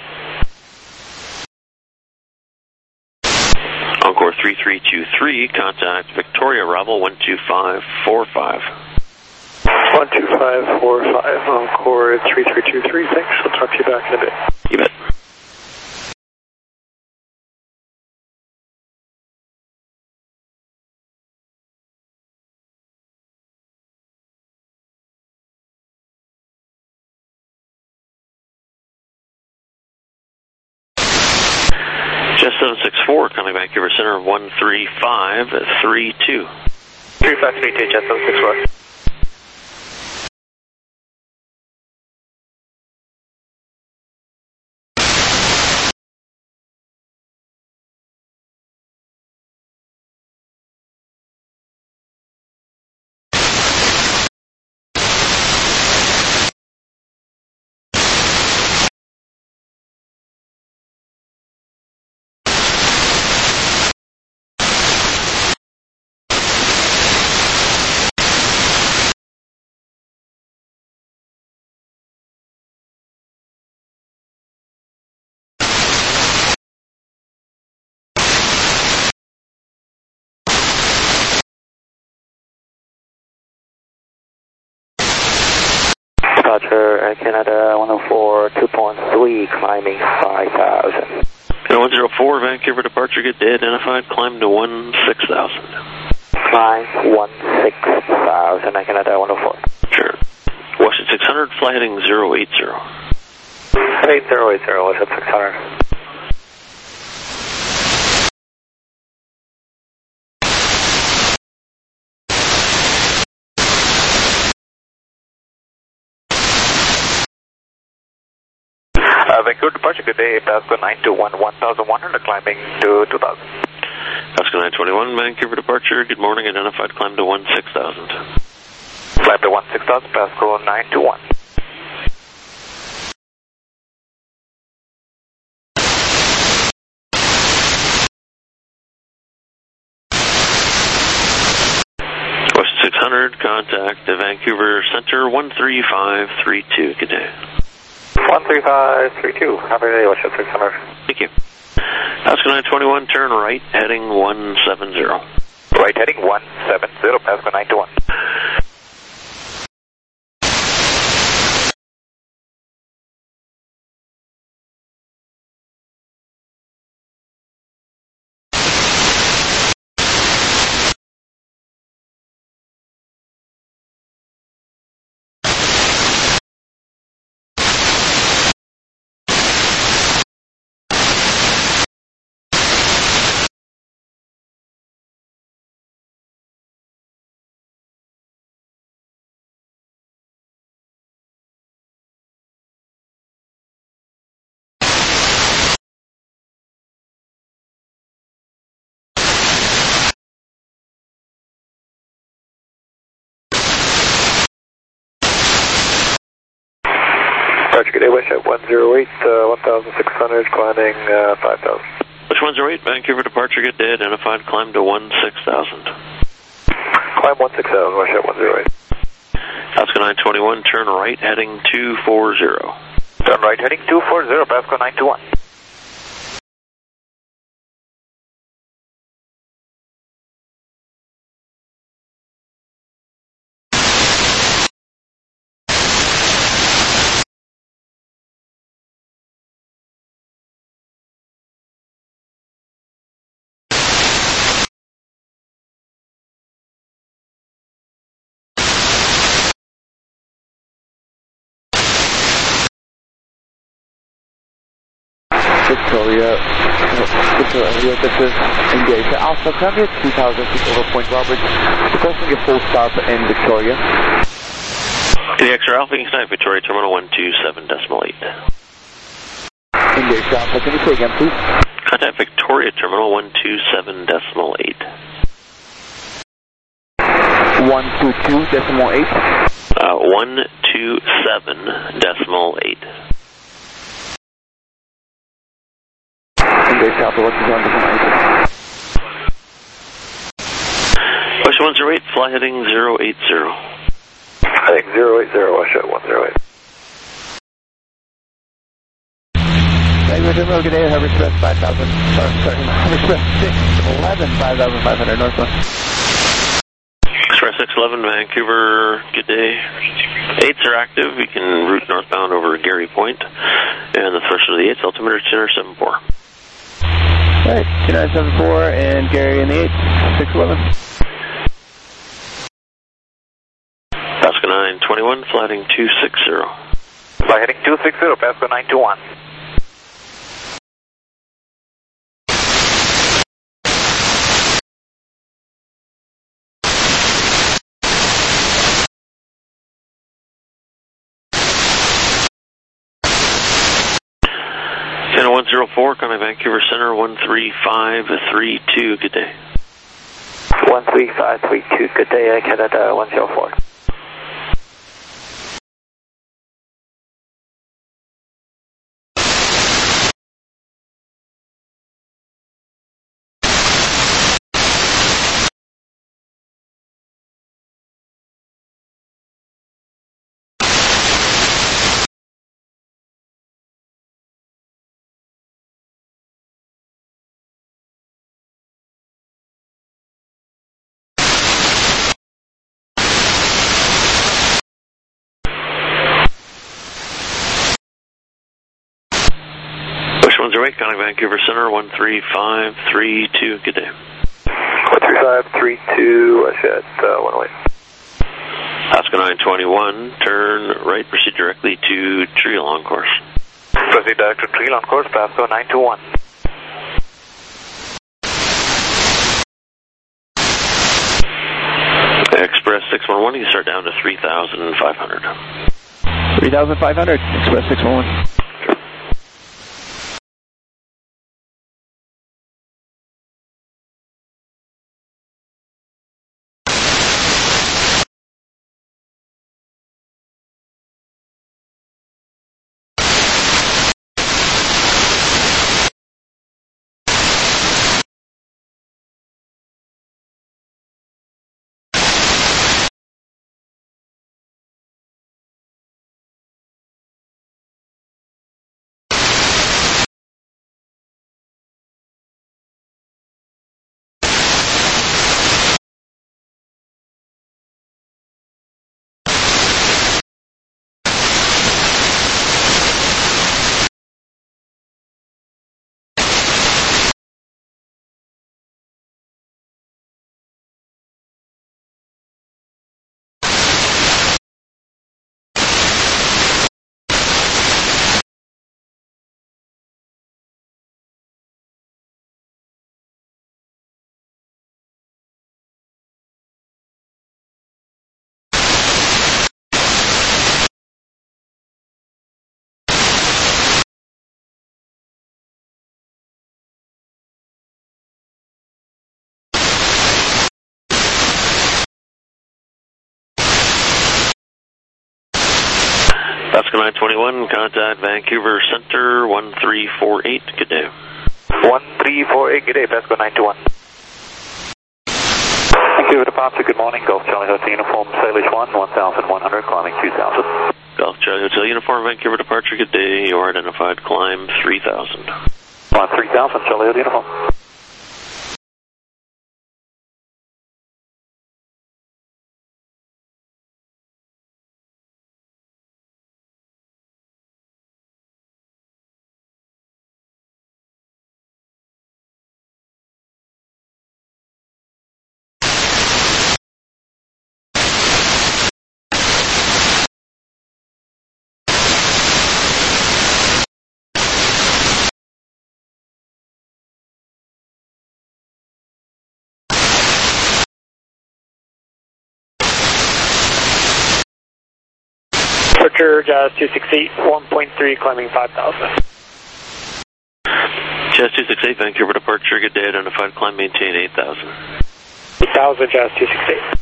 Speaker 10: Encore 3323, contact Victoria Ravel 12545.
Speaker 4: 12545, Encore 3323, thanks. We'll talk to you back in a bit.
Speaker 10: You bet. Jet 764, coming Vancouver Center 13532.
Speaker 2: 3532, Jet 764. Departure Canada 104, 2.3, climbing 5,000.
Speaker 10: Canada 104, Vancouver departure, good day, identified, climb to 16,000.
Speaker 2: Climb 16,000, Canada 104.
Speaker 10: Sure. Washington 600, fly heading 080.
Speaker 2: 8080, Washington 600. Vancouver departure, good day, Pasco 921, 1,100, climbing to 2,000.
Speaker 10: Pasco 921, Vancouver departure, good morning, identified, climb to 16,000.
Speaker 2: Climb to 16,000, Pasco 921.
Speaker 10: Washington 600, contact the Vancouver Center 13532, good day.
Speaker 2: 13532, have a good day, Washington 600.
Speaker 10: Thank you. Pasco 921, turn right, heading 170.
Speaker 2: Right heading 170, Pasco 921. Departure good day, Westjet 108, 1,600, climbing 5,000.
Speaker 10: Wish 108, Vancouver departure, good day, identified, climb to 16,000.
Speaker 2: Climb 16,000, Westjet 108.
Speaker 10: Pasco 921, turn right, heading 240.
Speaker 2: Turn right, heading 240, Pasco 921.
Speaker 7: Victoria, this is engaged. Alpha Columbia 2006 over Point Roberts, requesting a full stop in Victoria.
Speaker 10: The extra Alpha, you can connect Victoria Terminal 127.8.
Speaker 7: Engaged Alpha, can you say again please?
Speaker 10: Contact Victoria Terminal 127.8.
Speaker 7: 122.8?
Speaker 10: 127.8.
Speaker 7: Engaged Alpha, what's the zone?
Speaker 10: Wish 108, fly heading 080.
Speaker 2: Heading 080, Westjet 108.
Speaker 7: Vancouver, good day, Harbour Express 5,000, sorry, Harbour Express 611, 5,500 northbound.
Speaker 10: Express 611, Vancouver, good day. 8s are active, you can route northbound over Gary Point, and the first of the 8s, altimeter 2974.
Speaker 7: Alright, 2974 and Gary in the 8, 611.
Speaker 10: Pasco 921, fly heading 260.
Speaker 2: Fly heading 260, Pasco 921.
Speaker 10: Channel 104, contact Vancouver Center 13532, good day.
Speaker 2: 13532, good day, Canada 104.
Speaker 10: Wish 108, contact Vancouver Center 13532, good day.
Speaker 2: 13532, Westjet 108.
Speaker 10: Pasco 921, turn right, proceed directly to Trial on course.
Speaker 2: Proceed direct to Trial on course, Pasco 921.
Speaker 10: Express 611, you start down to 3,500.
Speaker 7: 3,500, Express 611.
Speaker 10: Vasco 921, contact Vancouver Center 1348. Good day.
Speaker 2: 1348, good day, Vasco 921. Vancouver departure, good morning, Golf Charlie Hotel Uniform, Salish 1, 1100, climbing 2000.
Speaker 10: Golf Charlie Hotel Uniform, Vancouver departure, good day. You are identified, climb 3000.
Speaker 2: Climb 3000, Charlie Hotel Uniform.
Speaker 4: Departure, Jazz 268, 1.3, climbing 5,000.
Speaker 10: Jazz 268, Vancouver departure, good day, identified, climb, maintain 8000.
Speaker 4: 8,000, Jazz 268.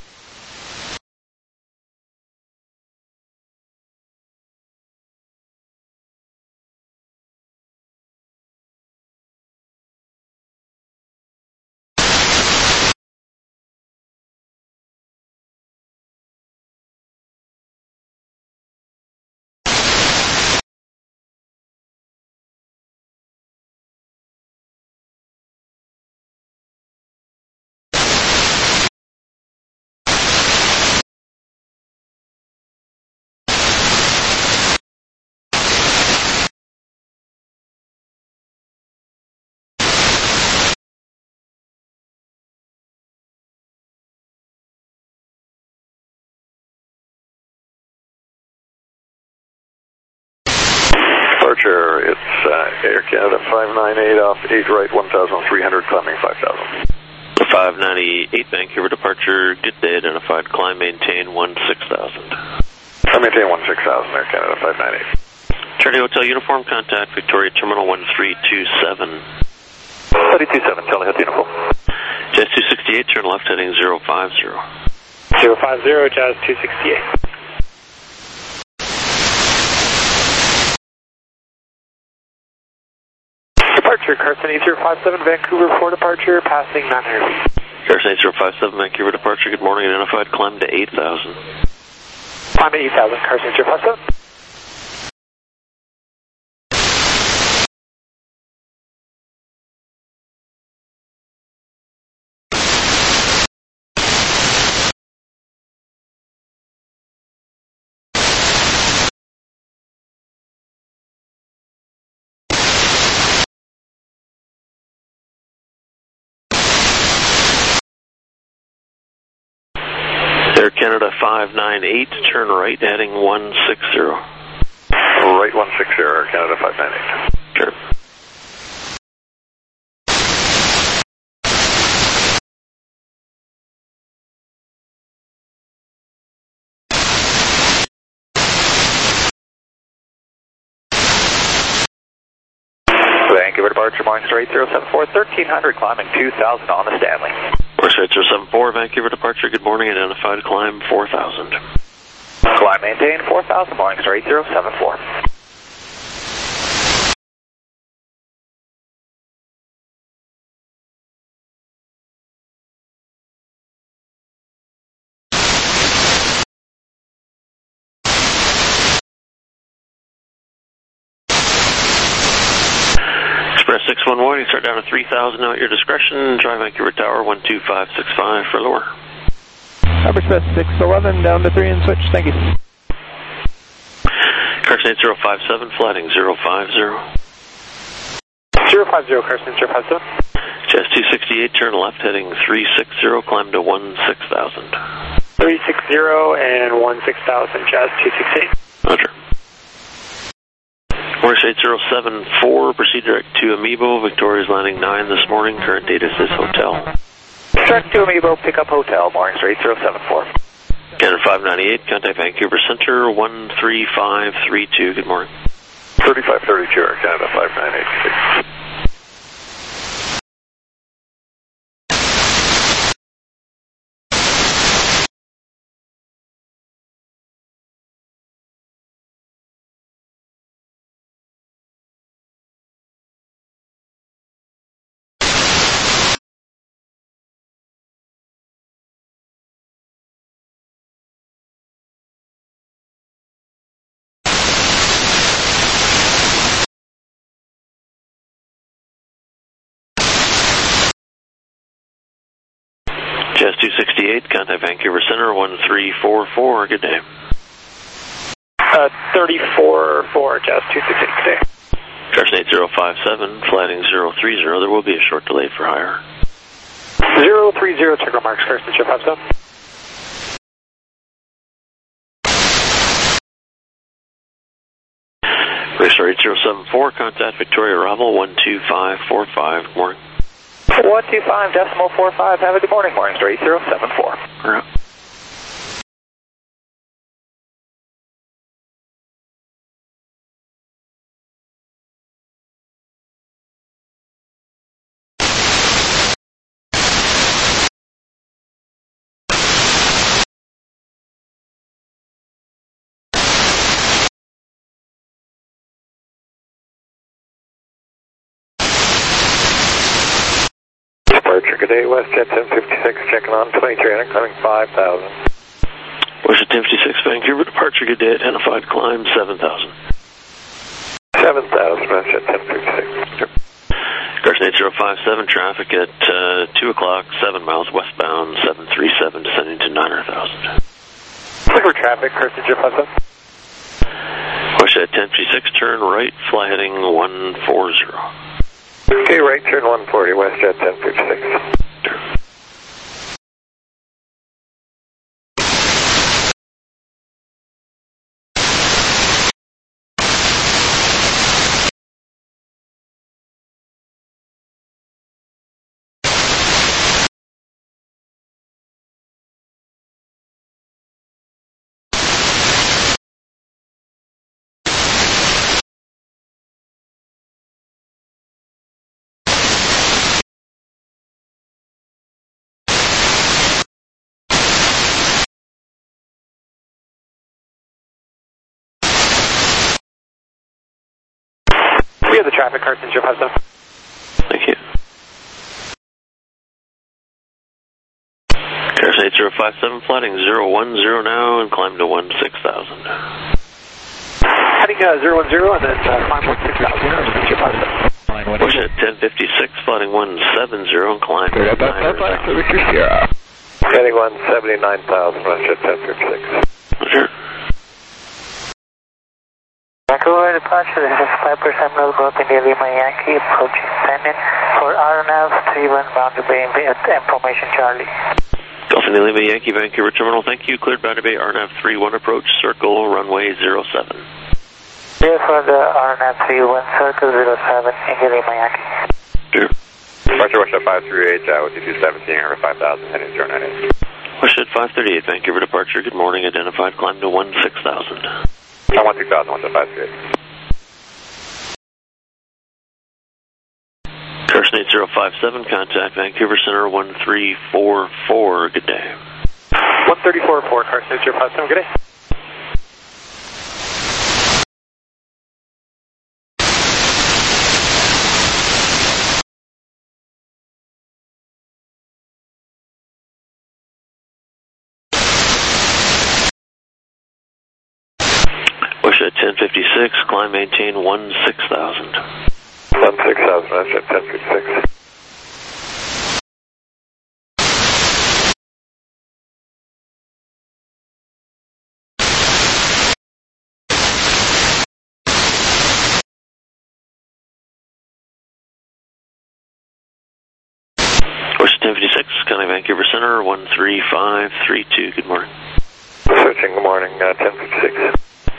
Speaker 5: Departure, it's Air Canada 598 off 8 right, 1,300, climbing 5,000.
Speaker 10: 598, Vancouver departure, good day, identified, climb, maintain 16,000.
Speaker 5: I maintain 16,000, Air Canada 598.
Speaker 10: Charlie Hotel Uniform, contact Victoria Terminal 1327.
Speaker 2: 327, Charlie Hotel Uniform.
Speaker 10: Jazz 268, turn left heading 050.
Speaker 4: 050, Jazz 268. Departure, Carson 8057, Vancouver for departure, passing 900 feet.
Speaker 10: Carson 8057, Vancouver departure, good morning, identified, climb to 8,000.
Speaker 4: Climb to 8,000, Carson 8057.
Speaker 10: Air Canada 598, turn right, heading 160.
Speaker 5: Right 160, Air Canada 598.
Speaker 10: Sure.
Speaker 2: Vancouver departure, morning straight 074, 1300, climbing 2000 on the Stanley.
Speaker 10: Morning straight 074, Vancouver departure, good morning, identified, climb 4,000.
Speaker 2: Climb maintain 4000, morning straight 074.
Speaker 10: Express 611, you start down to 3,000 now at your discretion. Drive Vancouver Tower 12565 for lower.
Speaker 7: Express 611 down to 3 and switch, thank you.
Speaker 10: Carson 8057, flatting 050.
Speaker 4: 050, Carson 057.
Speaker 10: Jazz 268, turn left, heading 360, climb to 16,000.
Speaker 4: 360 and 16,000, Jazz 268.
Speaker 10: Roger. Morris 8074, proceed direct to Amiibo. Victoria's landing 9 this morning. Current date is this hotel.
Speaker 2: Direct to Amiibo, pick up hotel, morning straight 074.
Speaker 10: Canada 598, contact Vancouver Center 13532. Good morning.
Speaker 5: 3532, Air Canada 598.
Speaker 10: 10:58, contact Vancouver Center 1344. Good day.
Speaker 4: 34 Jazz 268. Good day.
Speaker 10: Carson 8057, flighting 030. There will be a short delay for higher.
Speaker 4: 030, check our marks, Carson 057.
Speaker 10: Racer 8074, contact Victoria Ravel 12545. Good morning.
Speaker 2: 125.45. Have a good morning, Morningstar 8074.
Speaker 10: Right.
Speaker 5: Departure, good day, WestJet 1056, checking on 2300, climbing 5,000.
Speaker 10: WestJet 1056, Vancouver, departure, good day, identified, climb 7,000.
Speaker 5: 7,000, WestJet 1056.
Speaker 10: Carson 8057, traffic at 2 o'clock, 7 miles westbound, 737, descending to 9,000.
Speaker 4: Clear traffic, Carson 057.
Speaker 10: WestJet 1056, turn right, fly heading 140.
Speaker 5: Okay, right turn 140, WestJet 1056.
Speaker 4: We have the traffic, Carson 057.
Speaker 10: Thank you. Carson 8057, flighting 010 now and climb to 16,000.
Speaker 4: Heading 010 and then climb 16,000. 057.
Speaker 10: WestJet 1056, flighting 170 and climb to 9,000.
Speaker 5: Heading 179,000, WestJet 1056.
Speaker 10: Sure.
Speaker 3: Vancouver departure, this is 5% Mill Growth India Lima Yankee, approaching Sending for RNAV 31 Boundary Bay, information Charlie.
Speaker 10: Golf India Lima Yankee, Vancouver Terminal, thank you. Cleared Boundary Bay, RNAV 31 approach, circle, runway 07.
Speaker 3: Here for the RNAV 31, circle 07, India Lima Yankee.
Speaker 10: Sure.
Speaker 5: Departure, WestJet 538, altitude 17, over 5,000, heading 098.
Speaker 10: WestJet 538, Vancouver departure, good morning, identified, climb to 16,000.
Speaker 5: I want 2,000, WestJet 538.
Speaker 10: Carson 8057, contact Vancouver Center 1344. Good day.
Speaker 4: 134.4, Carson 057. Good day.
Speaker 10: WestJet 1056, climb, maintain 16,000.
Speaker 5: 16,000, WestJet 1056.
Speaker 10: WestJet 1056, contact Vancouver Center 13532. Good morning.
Speaker 5: Switching, good morning, 1056.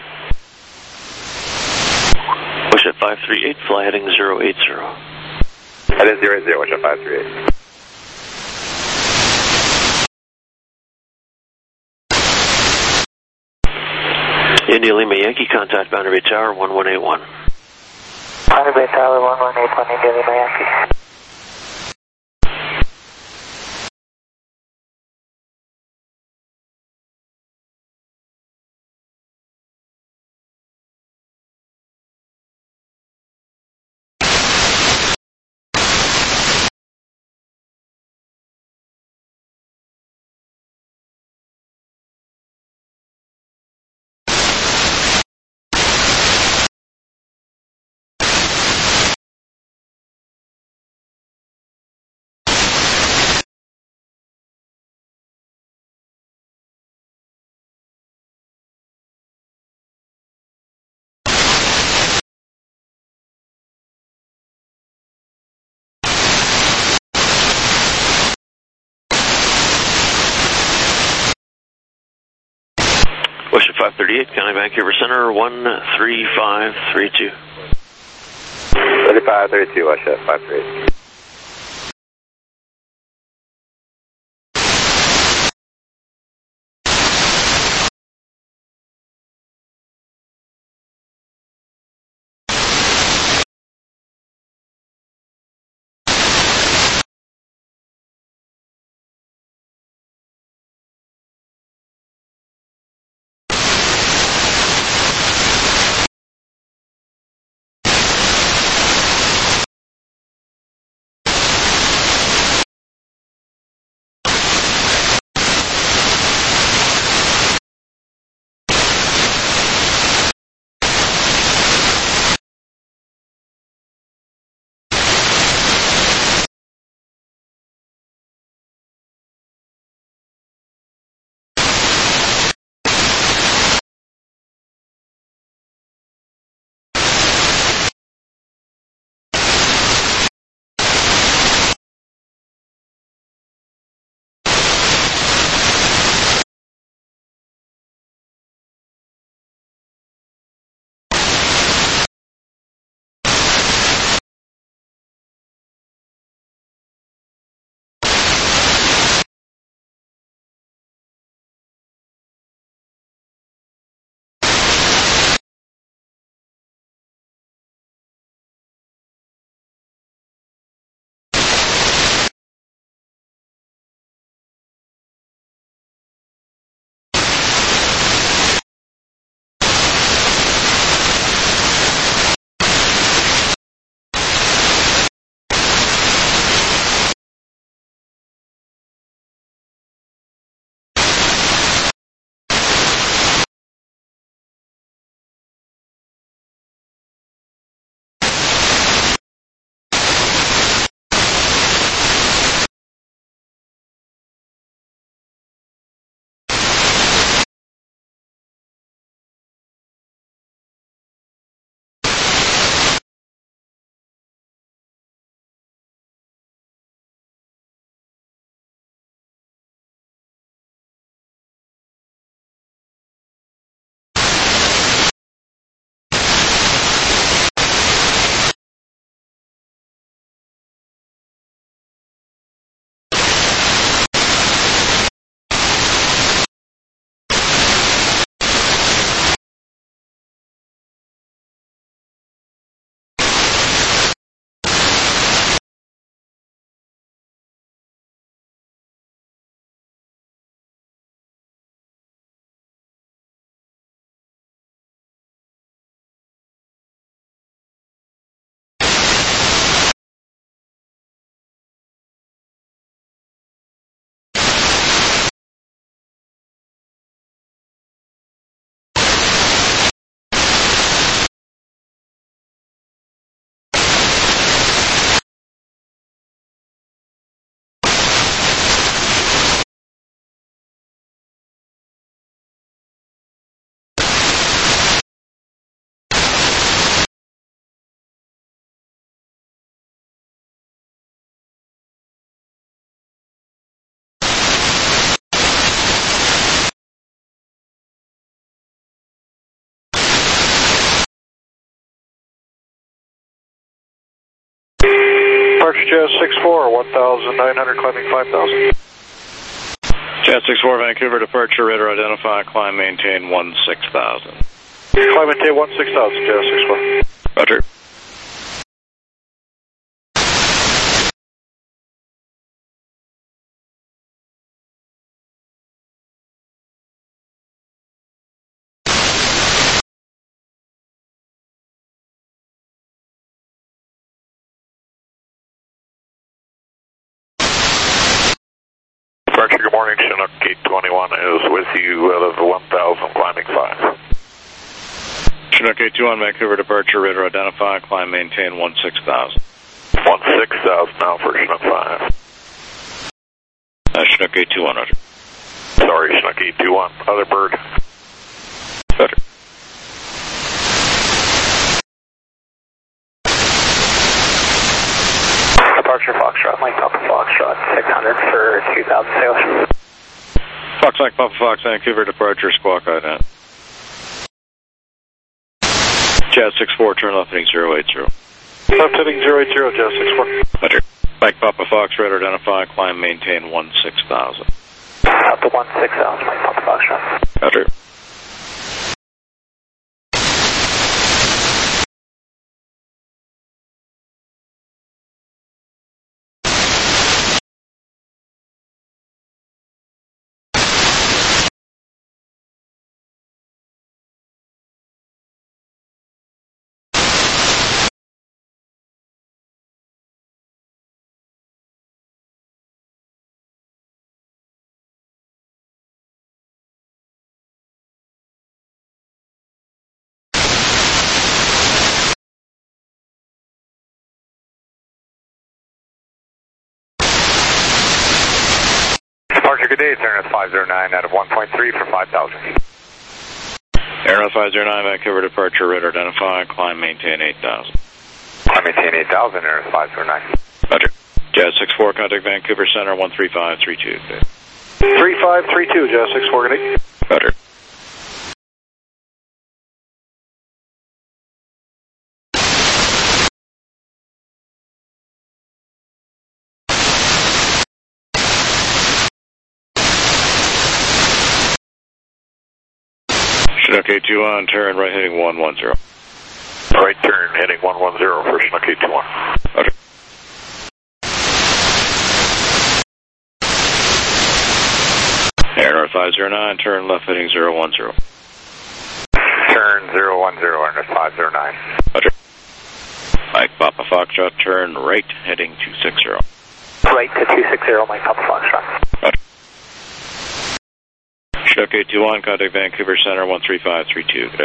Speaker 10: WestJet 538, fly heading 080.
Speaker 5: That is 00, WestJet 538.
Speaker 10: India Lima Yankee, contact Boundary Bay Tower 1181.
Speaker 3: Boundary Bay Tower 1181, India Lima Yankee.
Speaker 10: 538, County Vancouver Center, 13532.
Speaker 2: 3532, watch that, 538.
Speaker 4: Departure Jazz 64, 1,900, climbing 5,000.
Speaker 1: Jazz 64, Vancouver, departure, radar identify, climb, maintain 16,000.
Speaker 4: Climb, maintain 16,000, Jazz 64.
Speaker 1: Roger.
Speaker 5: Departure, good morning. Chinook 821 is with you out of 1,000, climbing 5.
Speaker 1: Chinook 821, Vancouver, departure, radar identify, climb, maintain 16,000.
Speaker 5: 16,000 now for Chinook 5.
Speaker 1: Chinook 821, roger.
Speaker 5: Sorry, Chinook 821, other bird.
Speaker 1: Roger.
Speaker 2: Departure Foxtrot, Mike Papa Foxtrot, 600 for 2,000 sailors.
Speaker 1: Fox Mike Papa Fox, Vancouver, departure, squawk ident. Jazz 64, turn left heading 080.
Speaker 4: Left heading 080, Jazz 64.
Speaker 1: Roger. Mike Papa Fox, radar identify, climb, maintain 16,000.
Speaker 2: Up to 16,000, Mike Papa Fox.
Speaker 1: Roger.
Speaker 2: Departure, good day, turn at 509 out of 1.3 for 5,000.
Speaker 1: Airnav 509, Vancouver departure, radar identify, climb, maintain 8,000.
Speaker 2: Climb, maintain 8,000, Airnav 509.
Speaker 1: Roger. Jazz 64, contact Vancouver Center, 13532.
Speaker 4: 3532, Jazz 64, good day.
Speaker 1: Roger. Chinook 821, turn right heading 110.
Speaker 5: Right turn heading 110 for Chinook 821.
Speaker 1: Roger. Air North 509, turn left heading 010.
Speaker 2: Turn 010, Air North 509.
Speaker 1: Roger. Mike Papa Foxtrot, turn right heading 260.
Speaker 2: Right to 260, Mike Papa Foxtrot.
Speaker 1: Roger. Chinook 821, contact Vancouver Center, 13532. Good day.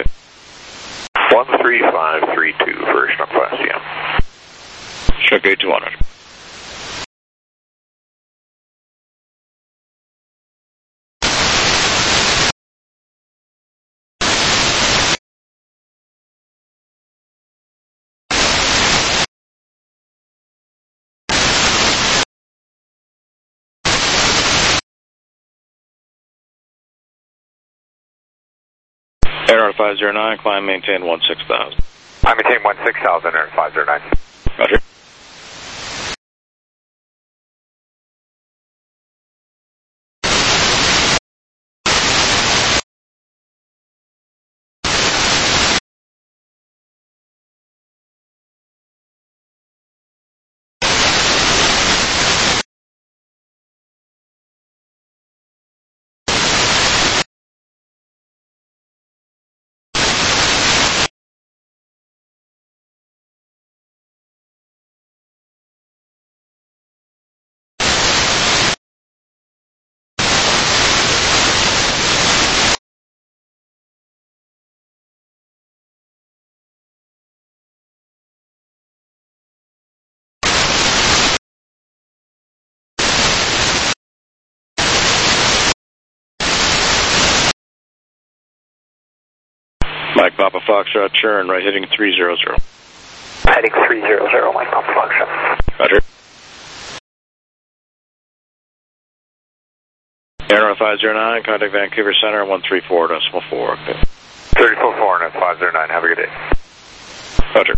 Speaker 5: 13532 for Chinook Class CM.
Speaker 1: Chinook 821. Roger. Air North 509, climb, maintain 16,000.
Speaker 2: I maintain 16,000, Air 509.
Speaker 1: Roger. Mike Papa Foxtrot, turn right heading 300.
Speaker 2: Heading 300, Mike Papa Foxtrot.
Speaker 1: Roger. Air North 509, contact Vancouver Center, 134.4. Okay.
Speaker 2: 34.4, Air 509, have a good day.
Speaker 1: Roger.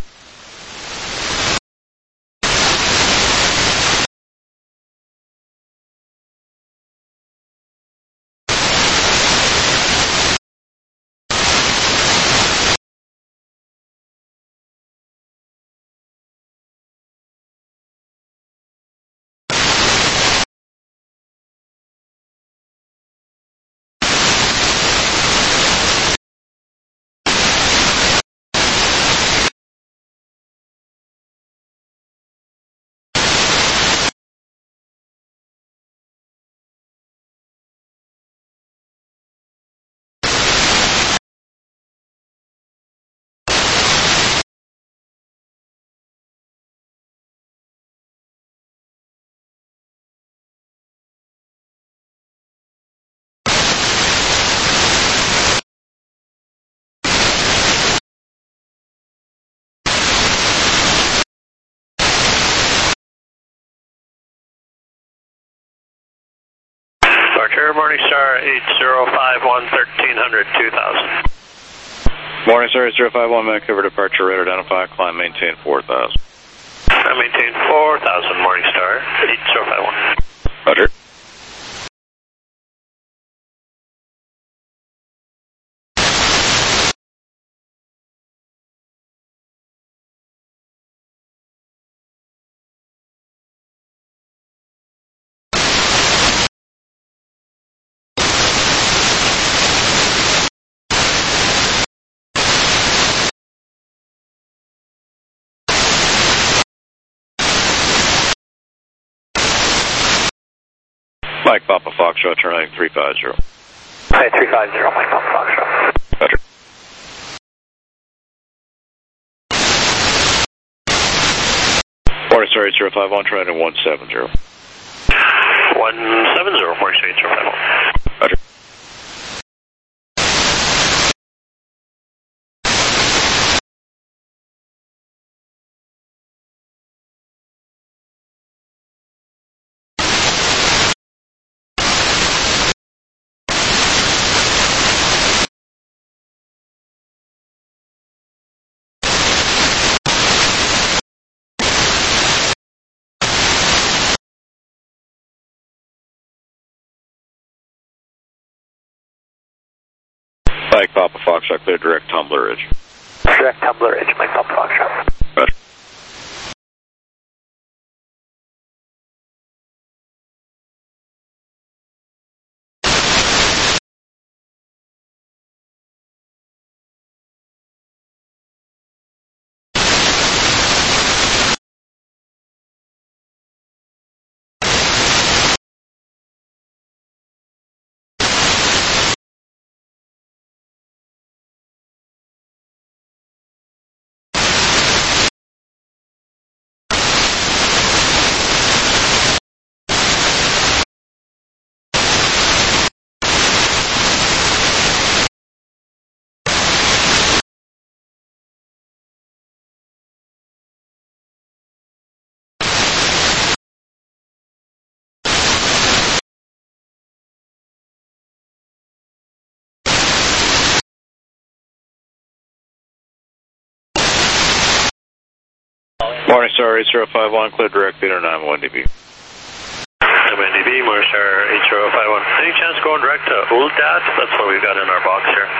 Speaker 1: Departure, Morningstar 8051 1300 2000. Morning, sir. 051 Vancouver departure rate identify. Climb maintain 4,000.
Speaker 5: I maintain 4,000, Morningstar, 8051.
Speaker 1: Roger. Mike Papa Foxtrot, turning 350.
Speaker 2: Hi, 350, Mike Papa Foxtrot.
Speaker 1: Roger. Morning, sir. 8051, turning 170.
Speaker 5: 170, Morningstar, 8051.
Speaker 1: Roger. Mike Papa Foxtrot, clear direct Tumbler Ridge.
Speaker 2: Direct Tumbler Ridge, Mike Papa Foxtrot.
Speaker 1: Roger. Morning, sir. 8051, clear direct theater 91 dB.
Speaker 5: 91 dB, Morningstar, 8051. Any chance going direct to Old Dad? That's what we've got in our box here.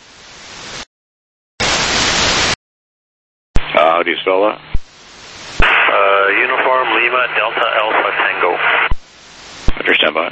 Speaker 1: How do you spell that?
Speaker 5: Uniform Lima Delta Alpha Tango.
Speaker 1: Roger, stand by.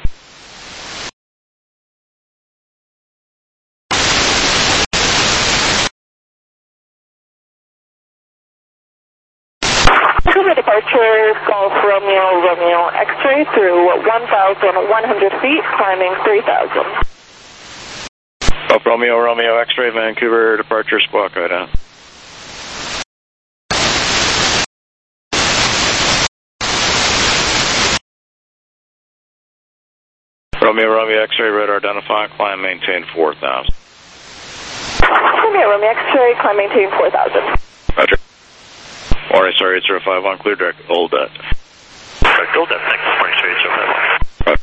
Speaker 6: Vancouver departure, Golf Romeo, Romeo X-ray through 1,100 feet, climbing 3,000.
Speaker 1: Golf Romeo, Romeo X-ray, Vancouver departure, squawk right out. Romeo, Romeo X-ray, radar identify, climb maintain 4,000.
Speaker 6: Romeo, Romeo X-ray, climb maintain 4,000.
Speaker 1: Roger. Morning, sir. 8051, clear direct Old Dad.
Speaker 5: Direct Old Dad, thanks. Morningstar, 8051.
Speaker 1: Roger.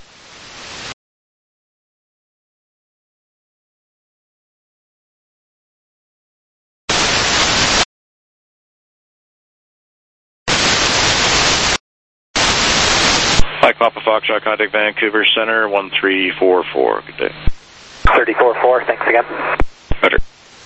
Speaker 1: Mike Papa Foxtrot, contact Vancouver Center 1344. Good day.
Speaker 2: 344, thanks again.
Speaker 1: Roger.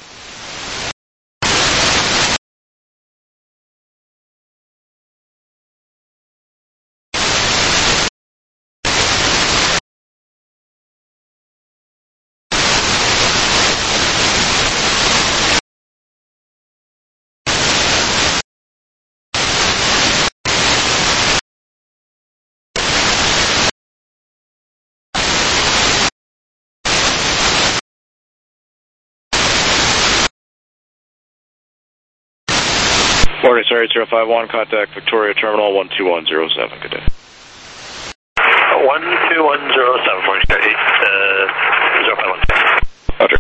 Speaker 1: Morning, sir. 8051, contact Victoria Terminal 12107. Good day.
Speaker 5: 12107, Morningstar, 8051.
Speaker 1: Roger.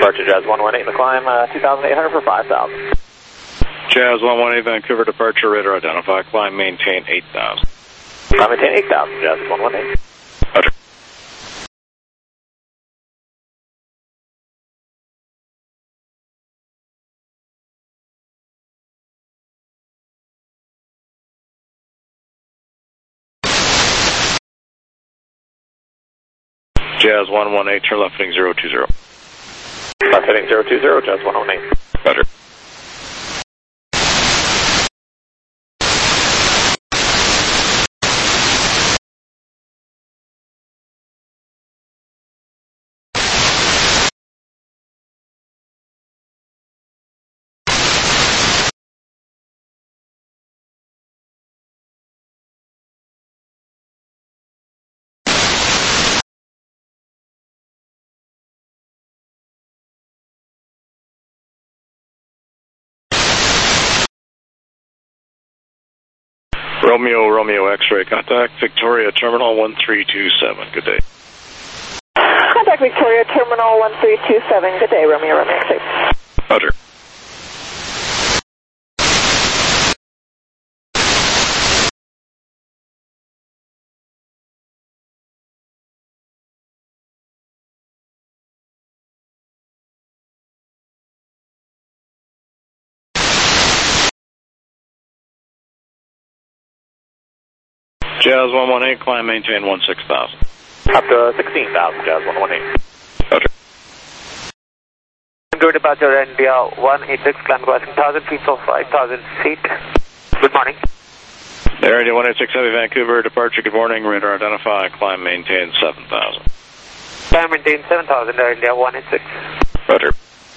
Speaker 2: Departure Jazz 118, the climb 2,800 for 5,000.
Speaker 1: Jazz 118 Vancouver departure, radar identify, climb maintain 8,000.
Speaker 2: Climb maintain 8,000, Jazz 118.
Speaker 1: Roger. Jazz 118, turn left heading 020.
Speaker 2: Left heading 020, Jazz 118.
Speaker 1: Roger. Romeo X-ray, contact Victoria Terminal 1327, good day.
Speaker 6: Contact Victoria Terminal 1327, good day, Romeo X-ray.
Speaker 1: Roger. Jazz 118, climb maintain 16,000.
Speaker 2: Up to 16,000, Jazz 118.
Speaker 1: Roger.
Speaker 3: Good departure India 186, climb crossing 1,000 feet for 5,000 feet. Good morning.
Speaker 1: Air India 186 Heavy Vancouver departure, good morning, radar identify, climb maintain 7,000.
Speaker 3: Climb maintain 7,000, Air India 186.
Speaker 1: Roger.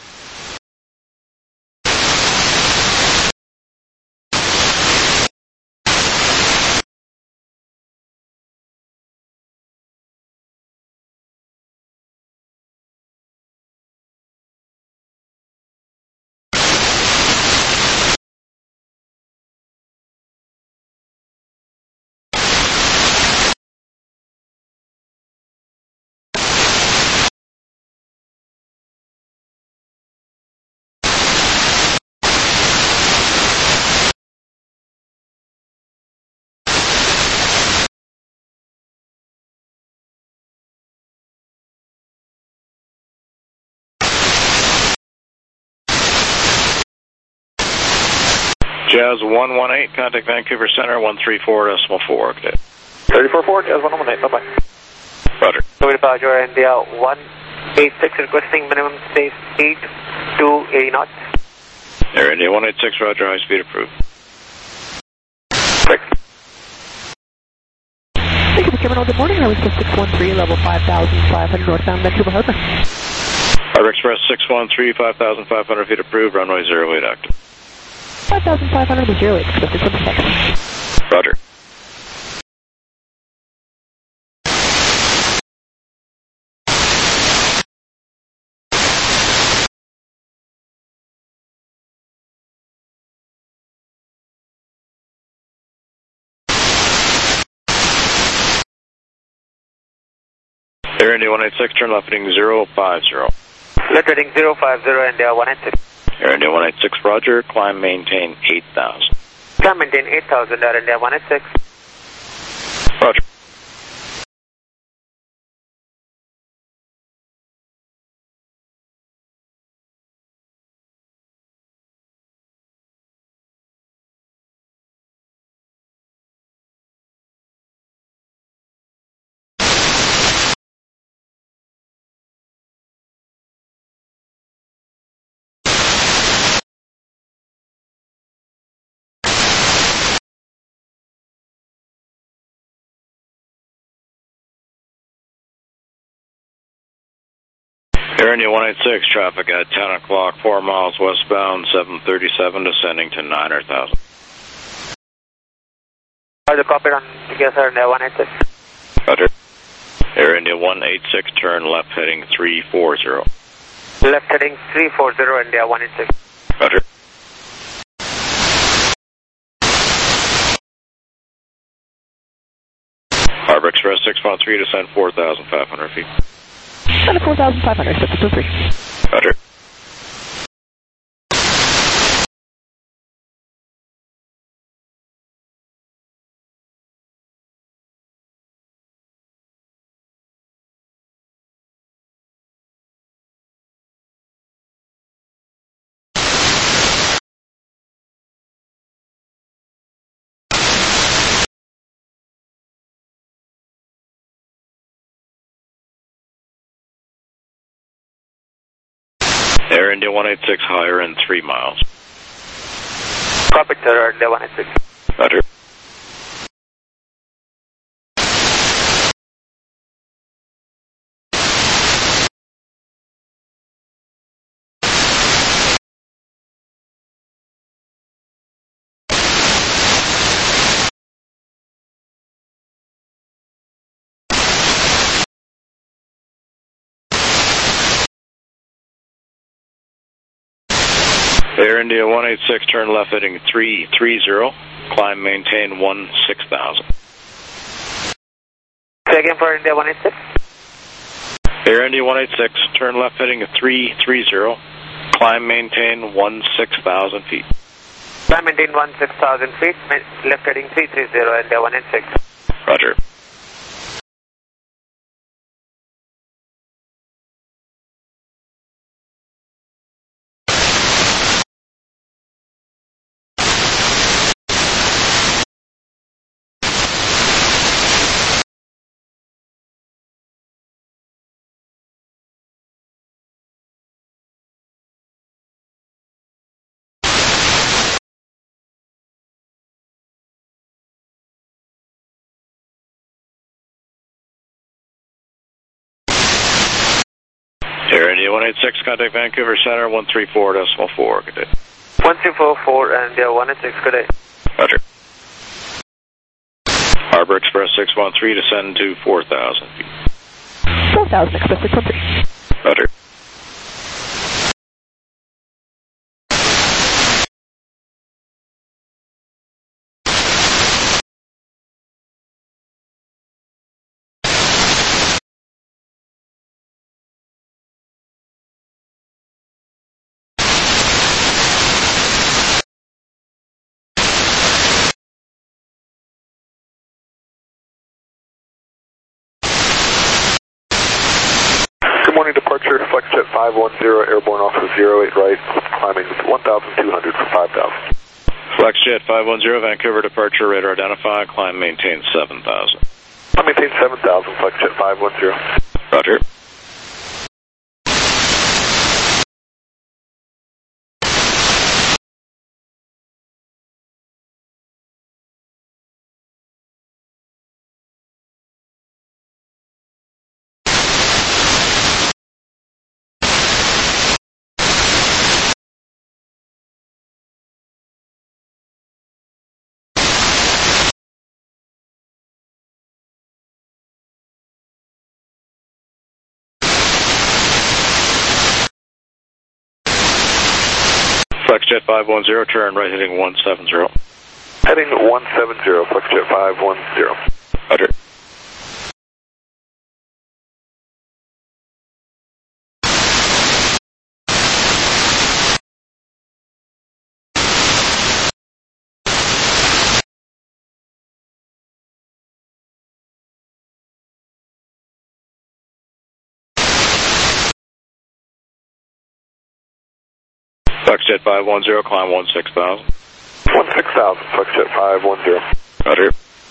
Speaker 1: Jazz 118, contact Vancouver Center 134.4, good day.
Speaker 2: 34-4, Jazz 118, bye-bye.
Speaker 1: Roger.
Speaker 3: Good departure India 186, requesting minimum space 8 to 80 knots.
Speaker 1: Air India 186, roger, high speed approved.
Speaker 3: Quick.
Speaker 6: Vancouver Terminal, good morning, Air Express 613, level 5,500 northbound Vancouver Harbor.
Speaker 1: Harbor Express 613, 5,500 feet approved, runway 08 active.
Speaker 6: 5,500 with 08, expected for the second.
Speaker 1: Roger. Air India 186, turn left heading 050.
Speaker 3: Left heading 050, India 186.
Speaker 1: Air India 186, roger, climb maintain 8,000.
Speaker 3: Climb maintain 8,000, Air India 186.
Speaker 1: Roger. Air India 186, traffic at 10 o'clock, 4 miles westbound, 737, descending to 9,000.
Speaker 3: Roger, copy on Air India 186.
Speaker 1: Roger. Air India 186, turn left heading 340.
Speaker 3: Left heading 340, India 186.
Speaker 1: Roger. Harbor Express 613, descend 4,500 feet.
Speaker 6: Descend 4,500, 623.
Speaker 1: Roger. Air India 186 higher in 3 miles.
Speaker 2: Copy, Air India 186.
Speaker 1: Roger. Air India 186, turn left heading 330, climb maintain 16,000.
Speaker 2: Say again for India 186.
Speaker 1: Air India 186, turn left heading 330, climb maintain 16,000 feet.
Speaker 2: Climb maintain 16,000 feet, left heading 330, India 186.
Speaker 1: Roger. Air India 186, contact Vancouver Center 134.4, good day.
Speaker 2: 1244 India 186, good day.
Speaker 1: Roger. Harbor Express 613, descend to 4,000 feet.
Speaker 6: 4,000, Express 613.
Speaker 1: Roger.
Speaker 5: Good morning, departure, FlexJet 510, airborne off of 08 right, climbing 1,200 for 5,000.
Speaker 1: FlexJet 510, Vancouver departure, radar identify, climb maintain 7,000.
Speaker 5: Climb maintain 7,000, FlexJet 510.
Speaker 1: Roger. FlexJet 510, turn right heading 170.
Speaker 5: Heading 170, FlexJet 510.
Speaker 1: Roger. FlexJet 510, climb 16,000.
Speaker 5: 16,000, FlexJet 510.
Speaker 1: Roger.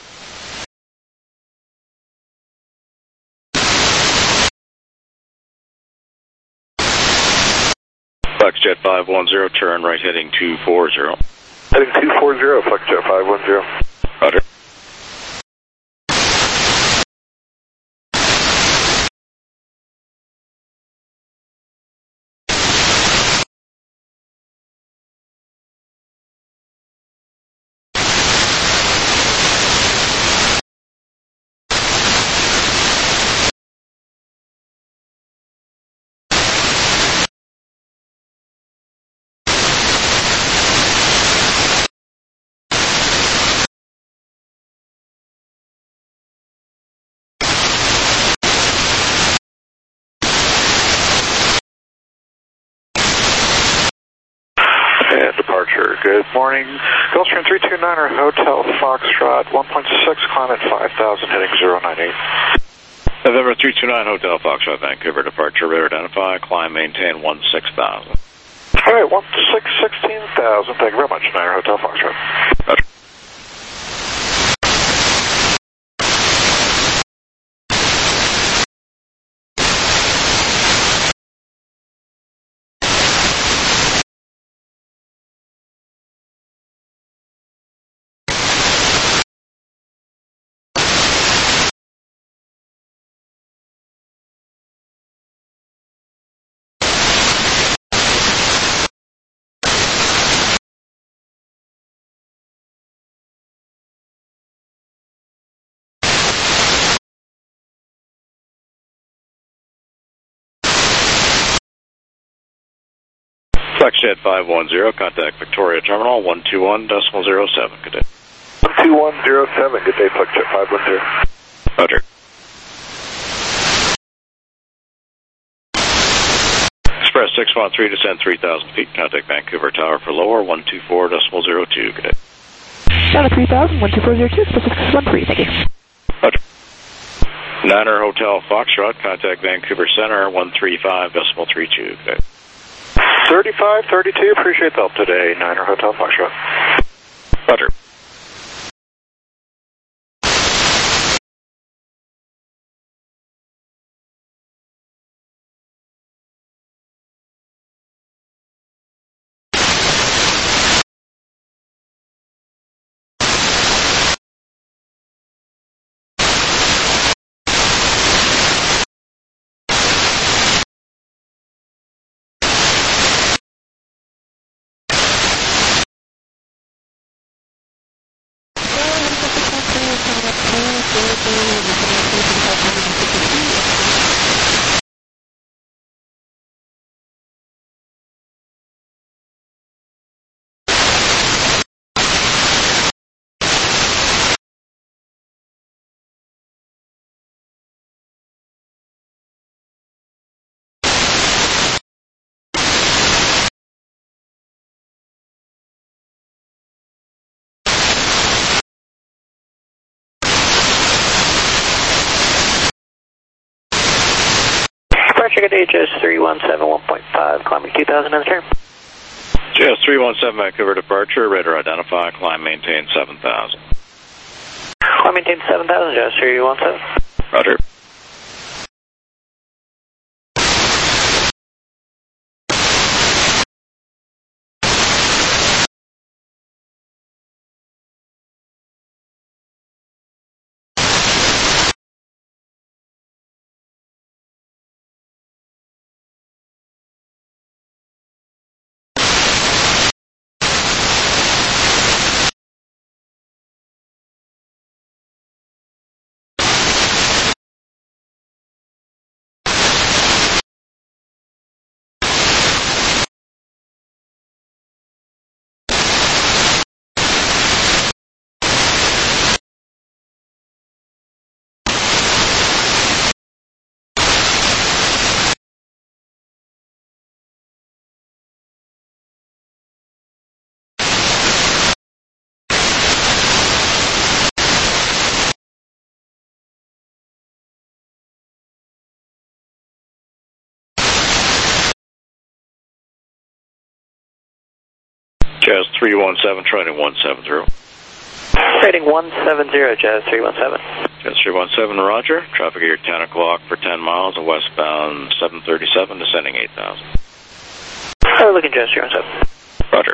Speaker 1: FlexJet 510, turn right heading 240.
Speaker 5: Heading 240, FlexJet 510.
Speaker 1: Roger.
Speaker 5: And departure. Good morning. Gulfstream 329er, Hotel Foxtrot, 1.6, climb at 5,000, heading 098.
Speaker 1: November 329, Hotel Foxtrot, Vancouver departure, radar identify, climb maintain 16,000.
Speaker 5: All right, 16,000. Thank you very much, Niner Hotel Foxtrot.
Speaker 1: Roger. Foxjet 510, contact Victoria Terminal 121.07. Good day.
Speaker 5: 121.07. Good day, Foxjet 510.
Speaker 1: Roger. Express 613, descend 3,000 feet, contact Vancouver Tower for lower 124.02. Good day.
Speaker 6: Tower 3,000, 12402, Express 613, thank you.
Speaker 1: Roger. Niner Hotel Foxtrot, contact Vancouver Center 135.32. Good day.
Speaker 5: 3532, appreciate the help today, Niner Hotel Foxtrot.
Speaker 1: Roger.
Speaker 2: Departure good HS 317 1.5, climbing 2000 on the turn.
Speaker 1: JS 317 Vancouver departure, radar identify, climb maintain 7,000.
Speaker 2: Climb maintain 7,000, JS 317.
Speaker 1: Roger. Jazz 317, training 170.
Speaker 2: Rating 170, Jazz 317.
Speaker 1: Jazz 317, roger. Traffic here 10 o'clock for 10 miles, westbound 737, descending 8,000.
Speaker 2: Looking Jazz 317.
Speaker 1: Roger.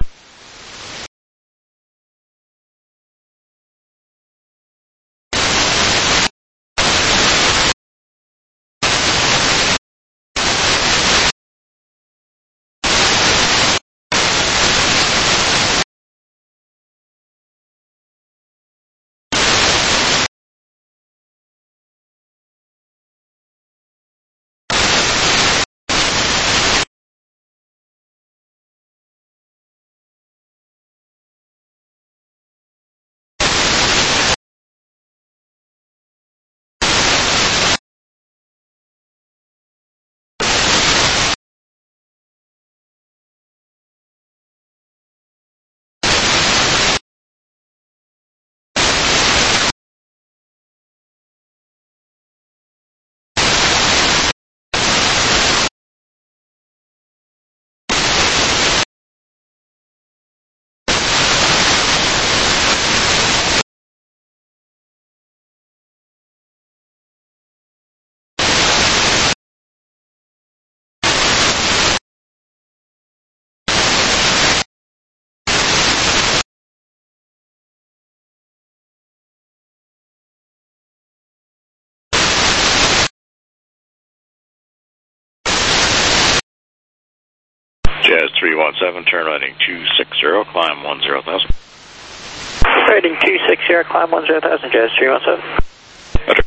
Speaker 1: Jazz 317, turn rating 260, climb 10,000.
Speaker 2: Rating 260, climb 10,000, Jazz 317.
Speaker 1: Roger.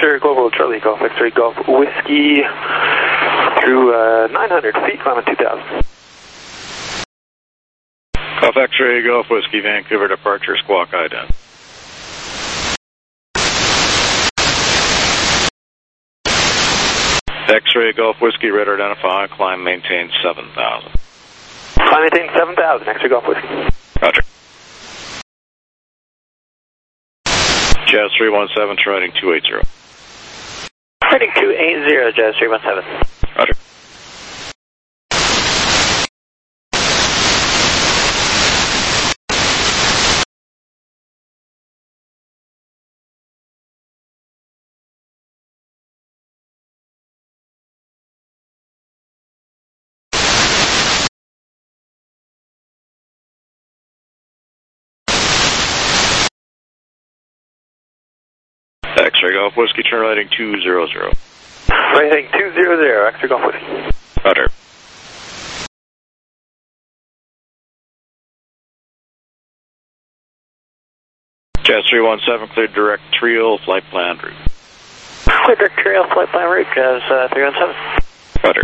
Speaker 4: Departure Global Charlie Golf X-Ray Golf Whiskey through 900 feet, climbing 2000.
Speaker 1: Golf X-Ray Golf Whiskey, Vancouver departure, squawk ident. X-Ray Golf Whiskey, radar identify, climb maintain 7,000.
Speaker 4: Climb maintain 7,000, X-Ray Golf Whiskey.
Speaker 1: Roger. Jazz 317, riding 280.
Speaker 2: Riding 280, Jazz 317.
Speaker 1: Roger. X-Ray Golf Whiskey, turn righting 200.
Speaker 4: Righting 200, X-Ray Golf Whiskey.
Speaker 1: Roger. Jazz 317, cleared direct trail, flight plan route.
Speaker 2: Clear direct trail, flight plan route, Jazz 317.
Speaker 1: Roger.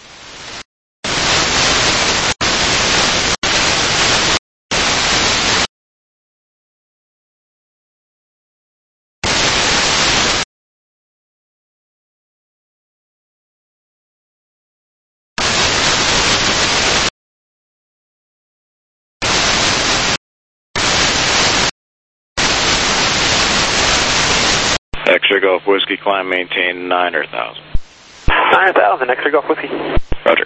Speaker 1: X-Ray Golf Whiskey, climb maintain 9,000.
Speaker 4: 9,000, X-Ray Golf Whiskey.
Speaker 1: Roger.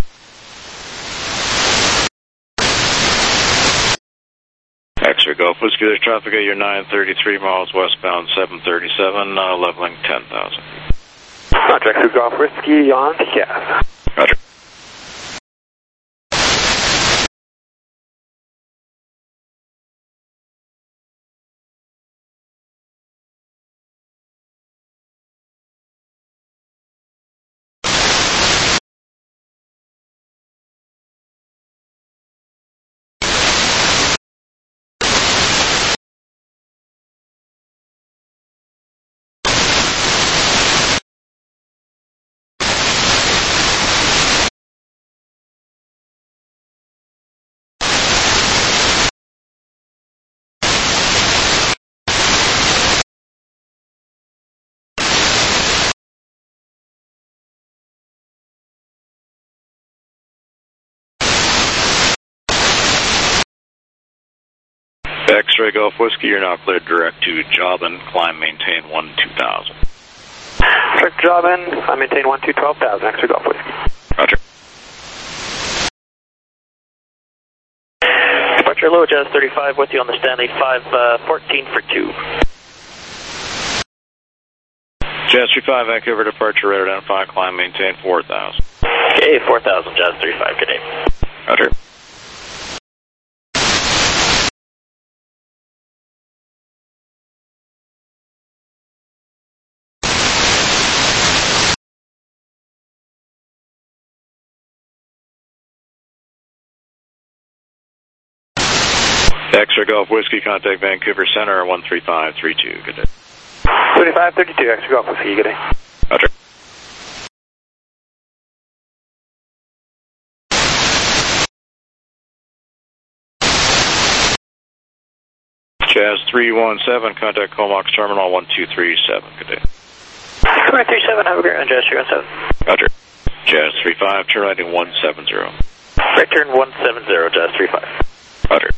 Speaker 1: X-Ray Golf Whiskey, there's traffic at your 933 miles westbound 737, leveling 10,000.
Speaker 4: Roger, X-Ray Golf Whiskey on the gas.
Speaker 1: Roger. X-Ray Golf Whiskey, you're now cleared direct to Jobin, climb maintain 12,000.
Speaker 4: Direct Jobin, climb maintain 12,000, X-Ray Golf Whiskey.
Speaker 1: Roger.
Speaker 2: Departure low, Jazz 35 with you on the Stanley 514 for 2.
Speaker 1: Jazz 35, Vancouver departure, radar identify, climb maintain 4,000.
Speaker 2: Okay, 4,000, Jazz 35, good day.
Speaker 1: Roger. X-Ray Golf Whiskey, contact Vancouver Center 13532. Good day.
Speaker 4: 3532, X-Ray Golf Whiskey, good day.
Speaker 1: Roger. Jazz 317, contact Comox Terminal 1237. Good day.
Speaker 2: 237, have a great one, Jazz 317.
Speaker 1: Roger. Jazz 35, turn righting 170.
Speaker 2: Right turn 170, Jazz 35.
Speaker 1: Roger.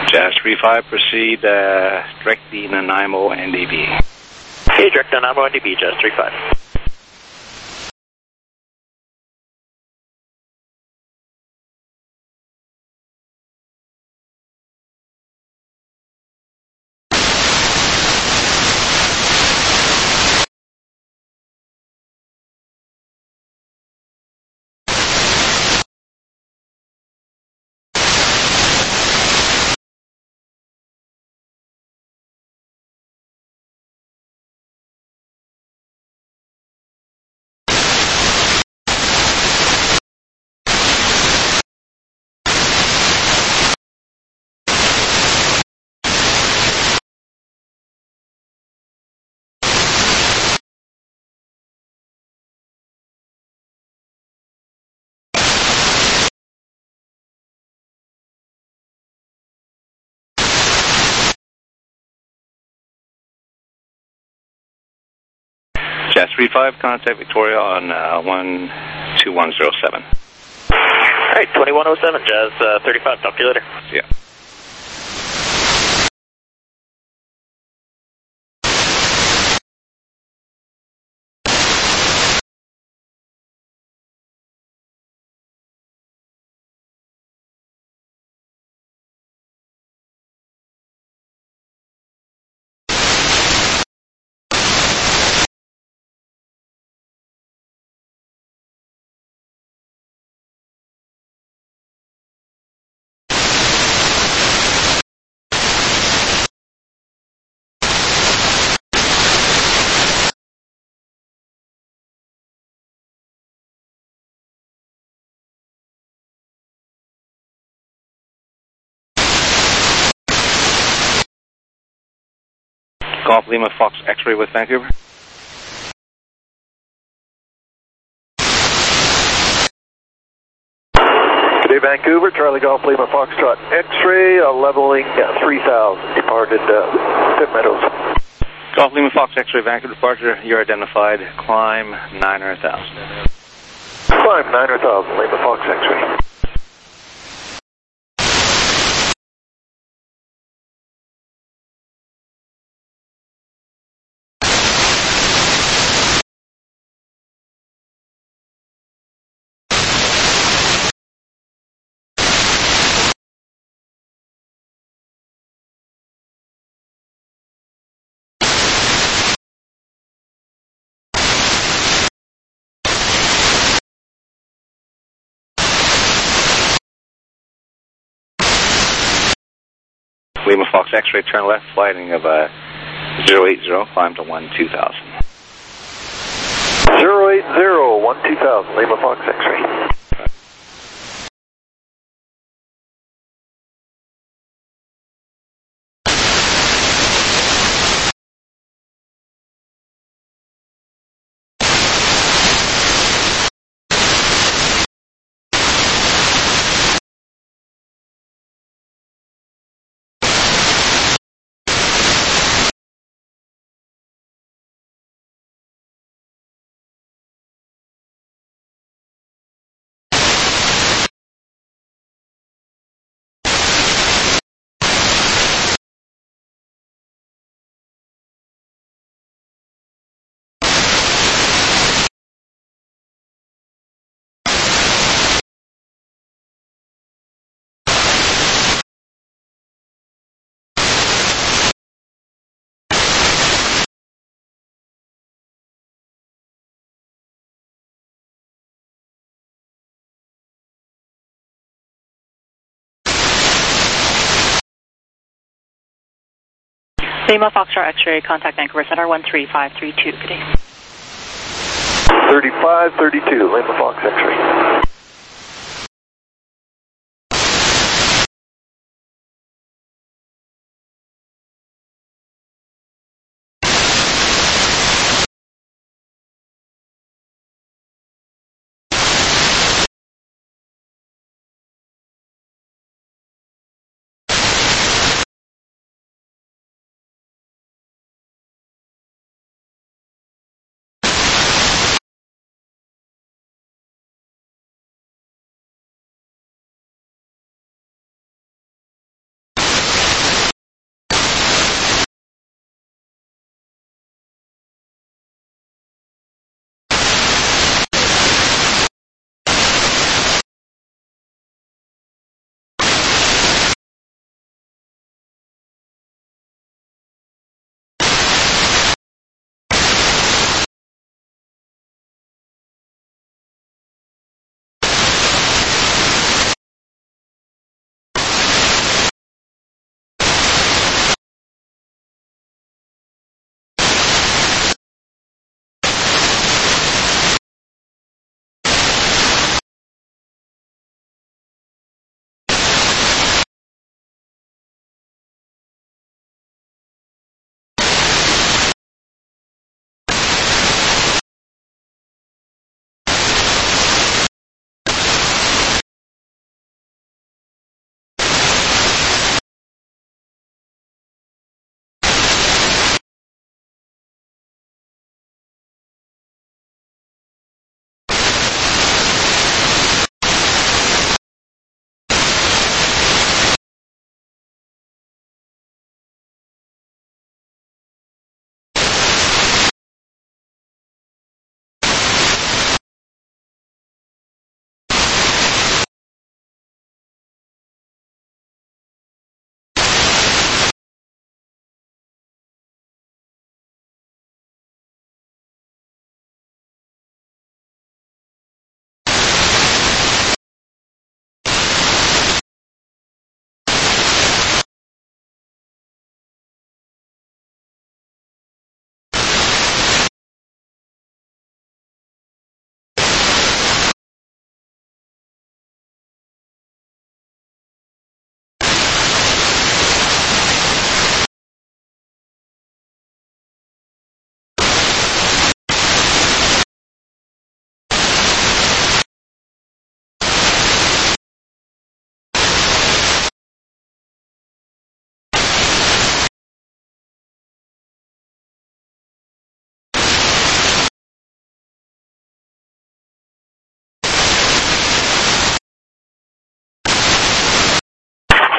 Speaker 11: Jazz 35, proceed direct the Nanaimo NDB.
Speaker 2: Okay, direct Nanaimo NDB, Jazz 35.
Speaker 11: Jazz 35, contact Victoria on 12107.
Speaker 2: Alright, 2107, Jazz 35, talk to you later.
Speaker 11: Yeah. Golf Lima Fox X-ray with Vancouver.
Speaker 5: Good day, Vancouver. Charlie Golf Lima Foxtrot X-ray, leveling 3000, departed Tip Meadows.
Speaker 11: Golf Lima Fox X-ray Vancouver departure, you're identified, climb 900,000.
Speaker 5: Climb 900,000, Lima Fox X-ray.
Speaker 11: Lima Fox X-ray, turn left, flighting of 080, climb to 12000.
Speaker 5: 080, 12000, Lima Fox X-ray.
Speaker 12: Lima Foxtrot X-ray, contact Vancouver Center 13532. Good day.
Speaker 5: 3532, Lima Fox X-ray.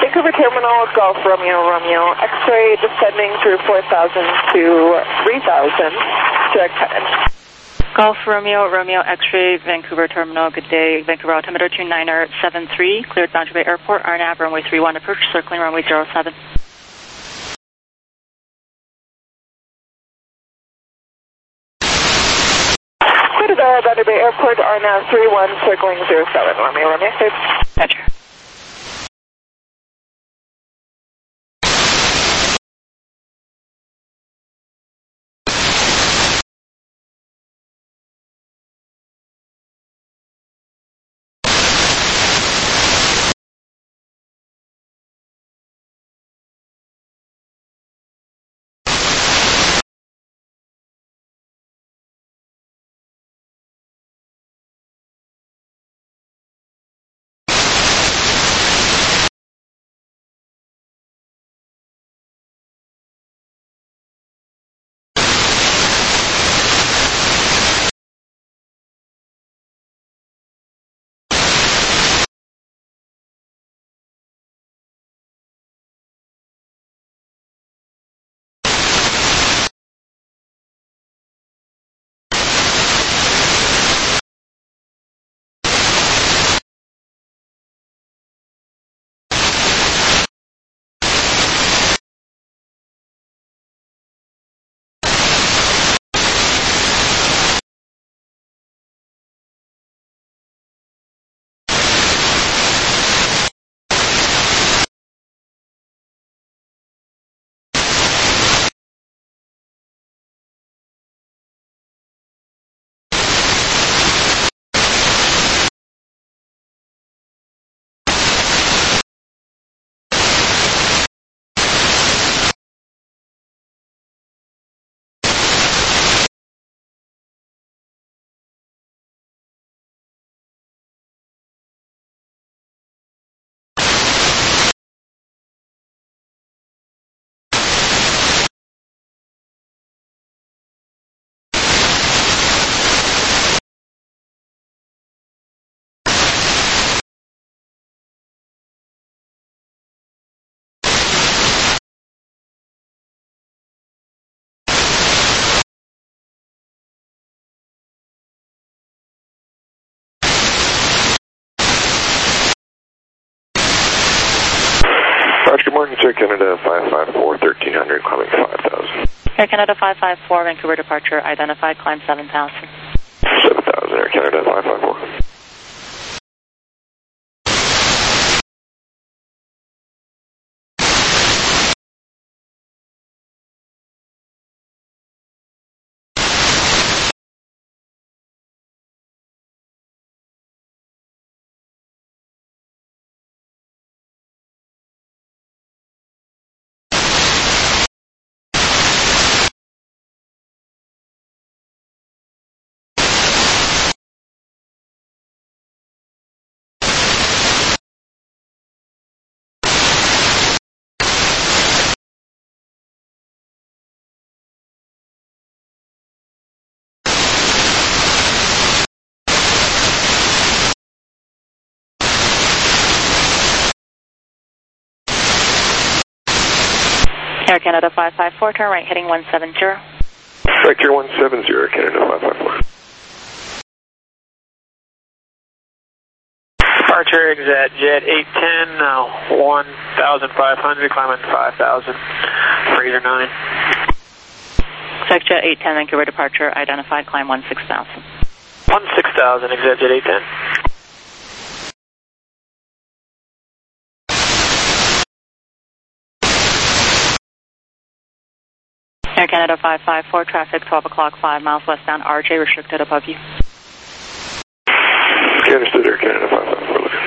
Speaker 6: Vancouver Terminal, Golf Romeo, Romeo, X-ray descending through 4,000 to 3,000, direct headed.
Speaker 12: Golf Romeo, Romeo X-ray, Vancouver Terminal, good day. Vancouver altimeter 2973, cleared Boundary Bay Airport, RNAV, runway 31 approach, circling runway 07.
Speaker 6: Cleared Boundary Bay Airport, RNAV 31, circling 07, Romeo, Romeo, cleared.
Speaker 12: Gotcha.
Speaker 5: Good morning, Air Canada 554, 1300, climbing 5,000.
Speaker 12: Air Canada 554, Vancouver departure, identified, climb 7,000.
Speaker 5: 7,000, Air Canada 554.
Speaker 12: Air Canada 554, turn right, heading 170.
Speaker 5: Vector 170, Air Canada 554.
Speaker 4: Departure exit jet 810, now 1,500, climbing 5,000, Fraser 9.
Speaker 12: Jet 810, Vancouver departure, identified, climb 16,000.
Speaker 4: 16,000, exit jet 810.
Speaker 12: Air Canada 554, traffic 12 o'clock, 5 miles westbound, RJ, restricted above you.
Speaker 5: Okay, understood, Air Canada 554, looking.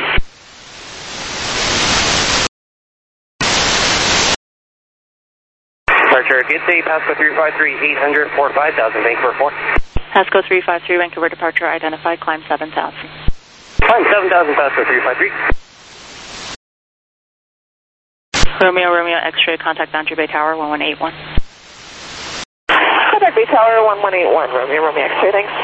Speaker 2: Departure, good day, Pasco 353, 800, 5,000, Vancouver 4.
Speaker 12: Pasco 353, Vancouver departure, identified, climb 7,000.
Speaker 2: Climb 7,000, Pasco 353.
Speaker 12: Romeo, Romeo, X-ray, contact Boundary Bay Tower, 1181.
Speaker 6: Contact Bay Tower 1181, Romeo, Romeo, X-ray, thanks.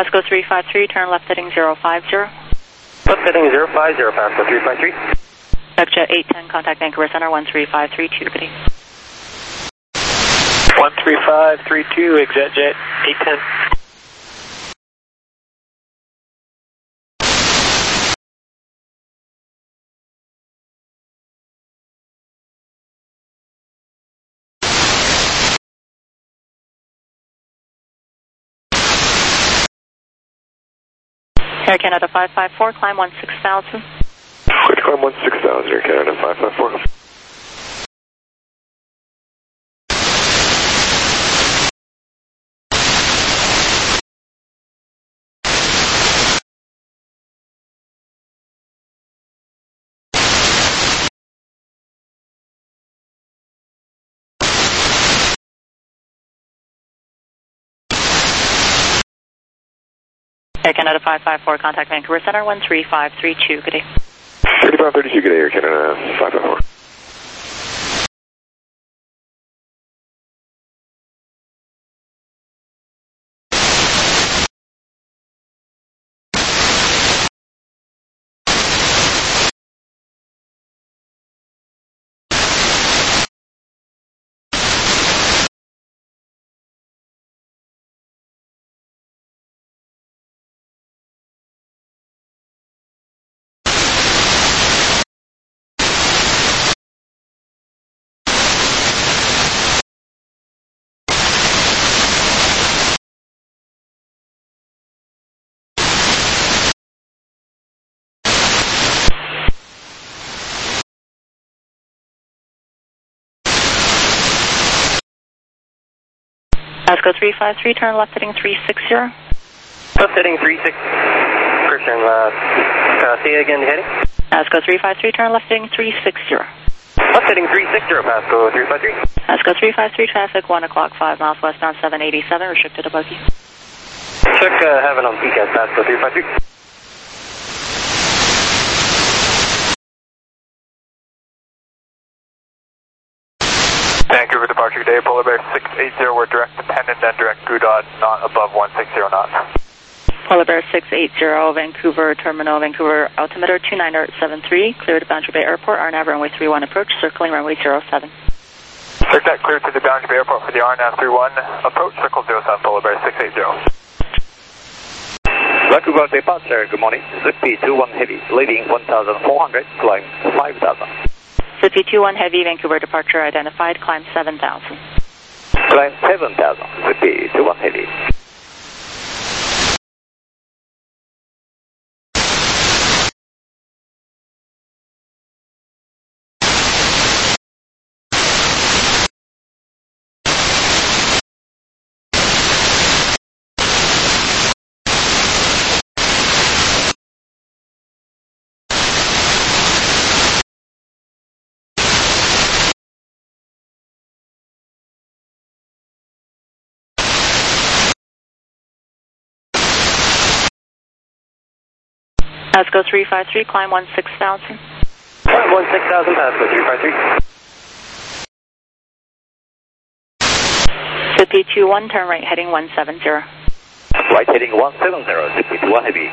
Speaker 12: Pasco 353, turn left heading 050.
Speaker 2: Left heading 050, Pasco 353.
Speaker 12: Jet 810, contact Vancouver Center 13532, good day.
Speaker 4: 13532, exit jet 810.
Speaker 12: Air Canada 554, climb 16,000.
Speaker 5: Climb 16,000, Air Canada 554.
Speaker 12: Air Canada 554, contact Vancouver Center 13532, good day.
Speaker 5: 3532, good day, Air Canada 554.
Speaker 12: Pasco 353, turn left heading 360.
Speaker 2: Left heading 36. Christian, say again the heading.
Speaker 12: Pasco 353, turn left heading 360.
Speaker 2: Left heading 360, Pasco 353.
Speaker 12: Pasco 353, traffic 1 o'clock, 5 miles westbound 787, restricted above you.
Speaker 2: Check heaven on PCAS, Pasco 353.
Speaker 5: Vancouver departure today, Polar Bear 680, we're direct dependent and direct Goudot, not above 160 knots.
Speaker 12: Polar Bear 680, Vancouver Terminal, Vancouver altimeter 29073, cleared to Boundary Bay Airport, RNAV runway 31 approach, circling runway 07.
Speaker 5: Check that, cleared to the Boundary Bay Airport for the RNAV 31, approach circle 07, Polar Bear 680.
Speaker 13: Vancouver departure, good morning, ZP21 Heavy, leading 1,400, climb 5,000.
Speaker 12: ZP21 Heavy, Vancouver departure identified, climb 7,000.
Speaker 13: Climb 7,000, ZP21 Heavy.
Speaker 12: Pasco 353, climb 16,000.
Speaker 2: Climb 16,000, Pasco 353.
Speaker 12: ZP21, turn right heading 170.
Speaker 13: Right heading 170, ZP21 Heavy.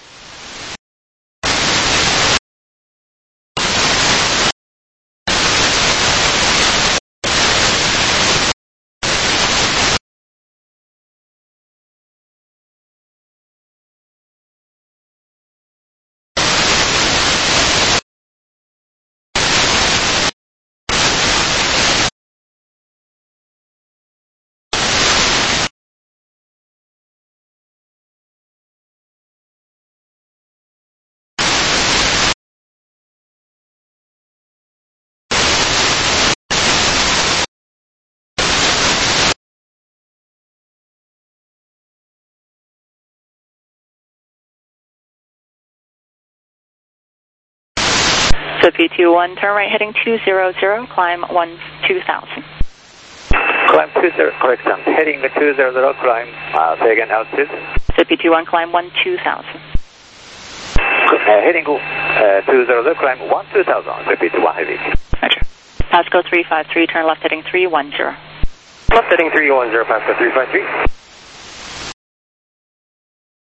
Speaker 12: ZP21, turn right heading 200, climb 2000.
Speaker 13: Climb 20, correct, heading 200, climb, say again, altitude.
Speaker 12: ZP21, climb 12,000.
Speaker 13: Heading 200, climb 12,000, ZP21 Heavy.
Speaker 12: Roger. Pasco 353, turn left heading 310.
Speaker 2: Left heading 310, Pasco 353.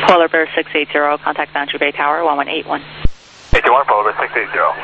Speaker 12: Polar Bear 680, contact Boundary Bay Tower 1181.
Speaker 2: 81, Polar Bear 680.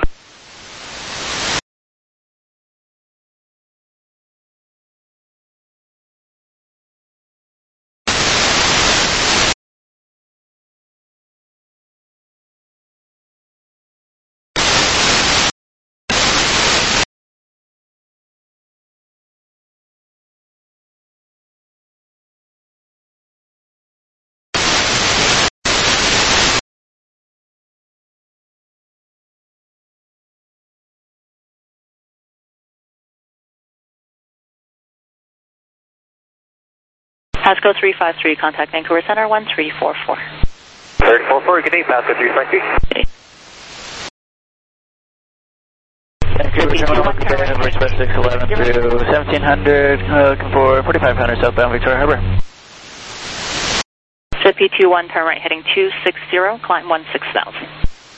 Speaker 12: Pasco 353, contact Vancouver Center 1344.
Speaker 2: 344, good day, Pasco 353.
Speaker 7: Vancouver Terminal, Vancouver Express 611 through 1700, looking for 4500 southbound Victoria Harbor.
Speaker 12: ZP21, turn right heading 260, climb 16,000.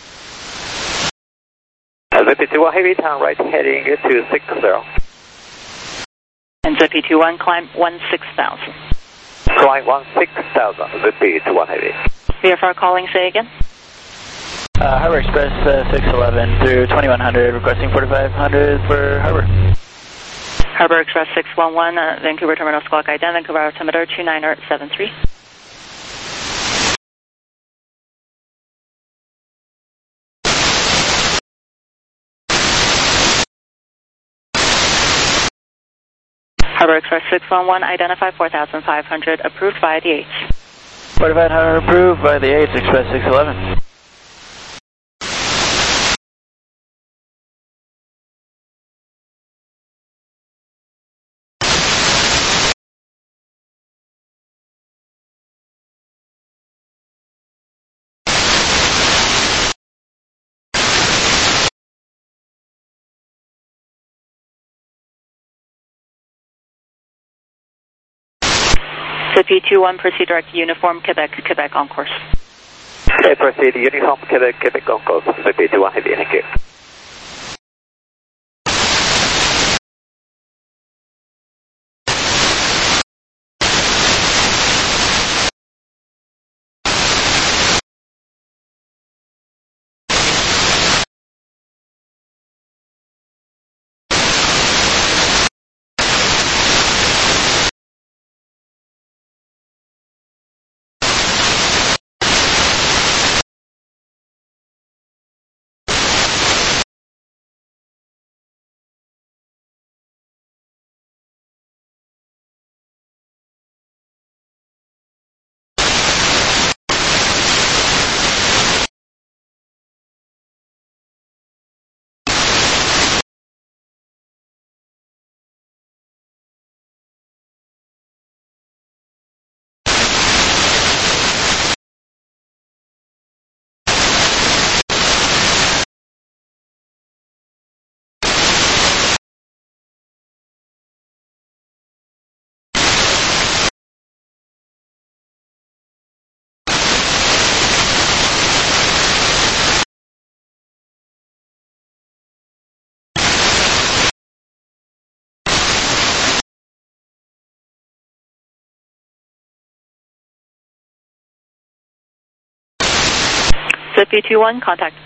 Speaker 13: ZP21 heavy, turn right heading 260.
Speaker 12: And ZP21, climb 16,000.
Speaker 13: Climb 16,000, ZP21 heavy.
Speaker 12: VFR calling, say again.
Speaker 7: Harbor Express 611 through 2100, requesting 4500 for Harbor.
Speaker 12: Harbor Express 611, Vancouver Terminal Squawk Ident, Vancouver altimeter 2973. Harbor Express 611, identify 4500, approved by the 8s.
Speaker 7: 4500 approved by the 8s, Express 611.
Speaker 12: ZP21, proceed direct to Uniform, Quebec, Quebec on course.
Speaker 13: Okay, proceed Uniform, Quebec, Quebec on course. ZP21 heavy, thank you.
Speaker 12: ZP21, contact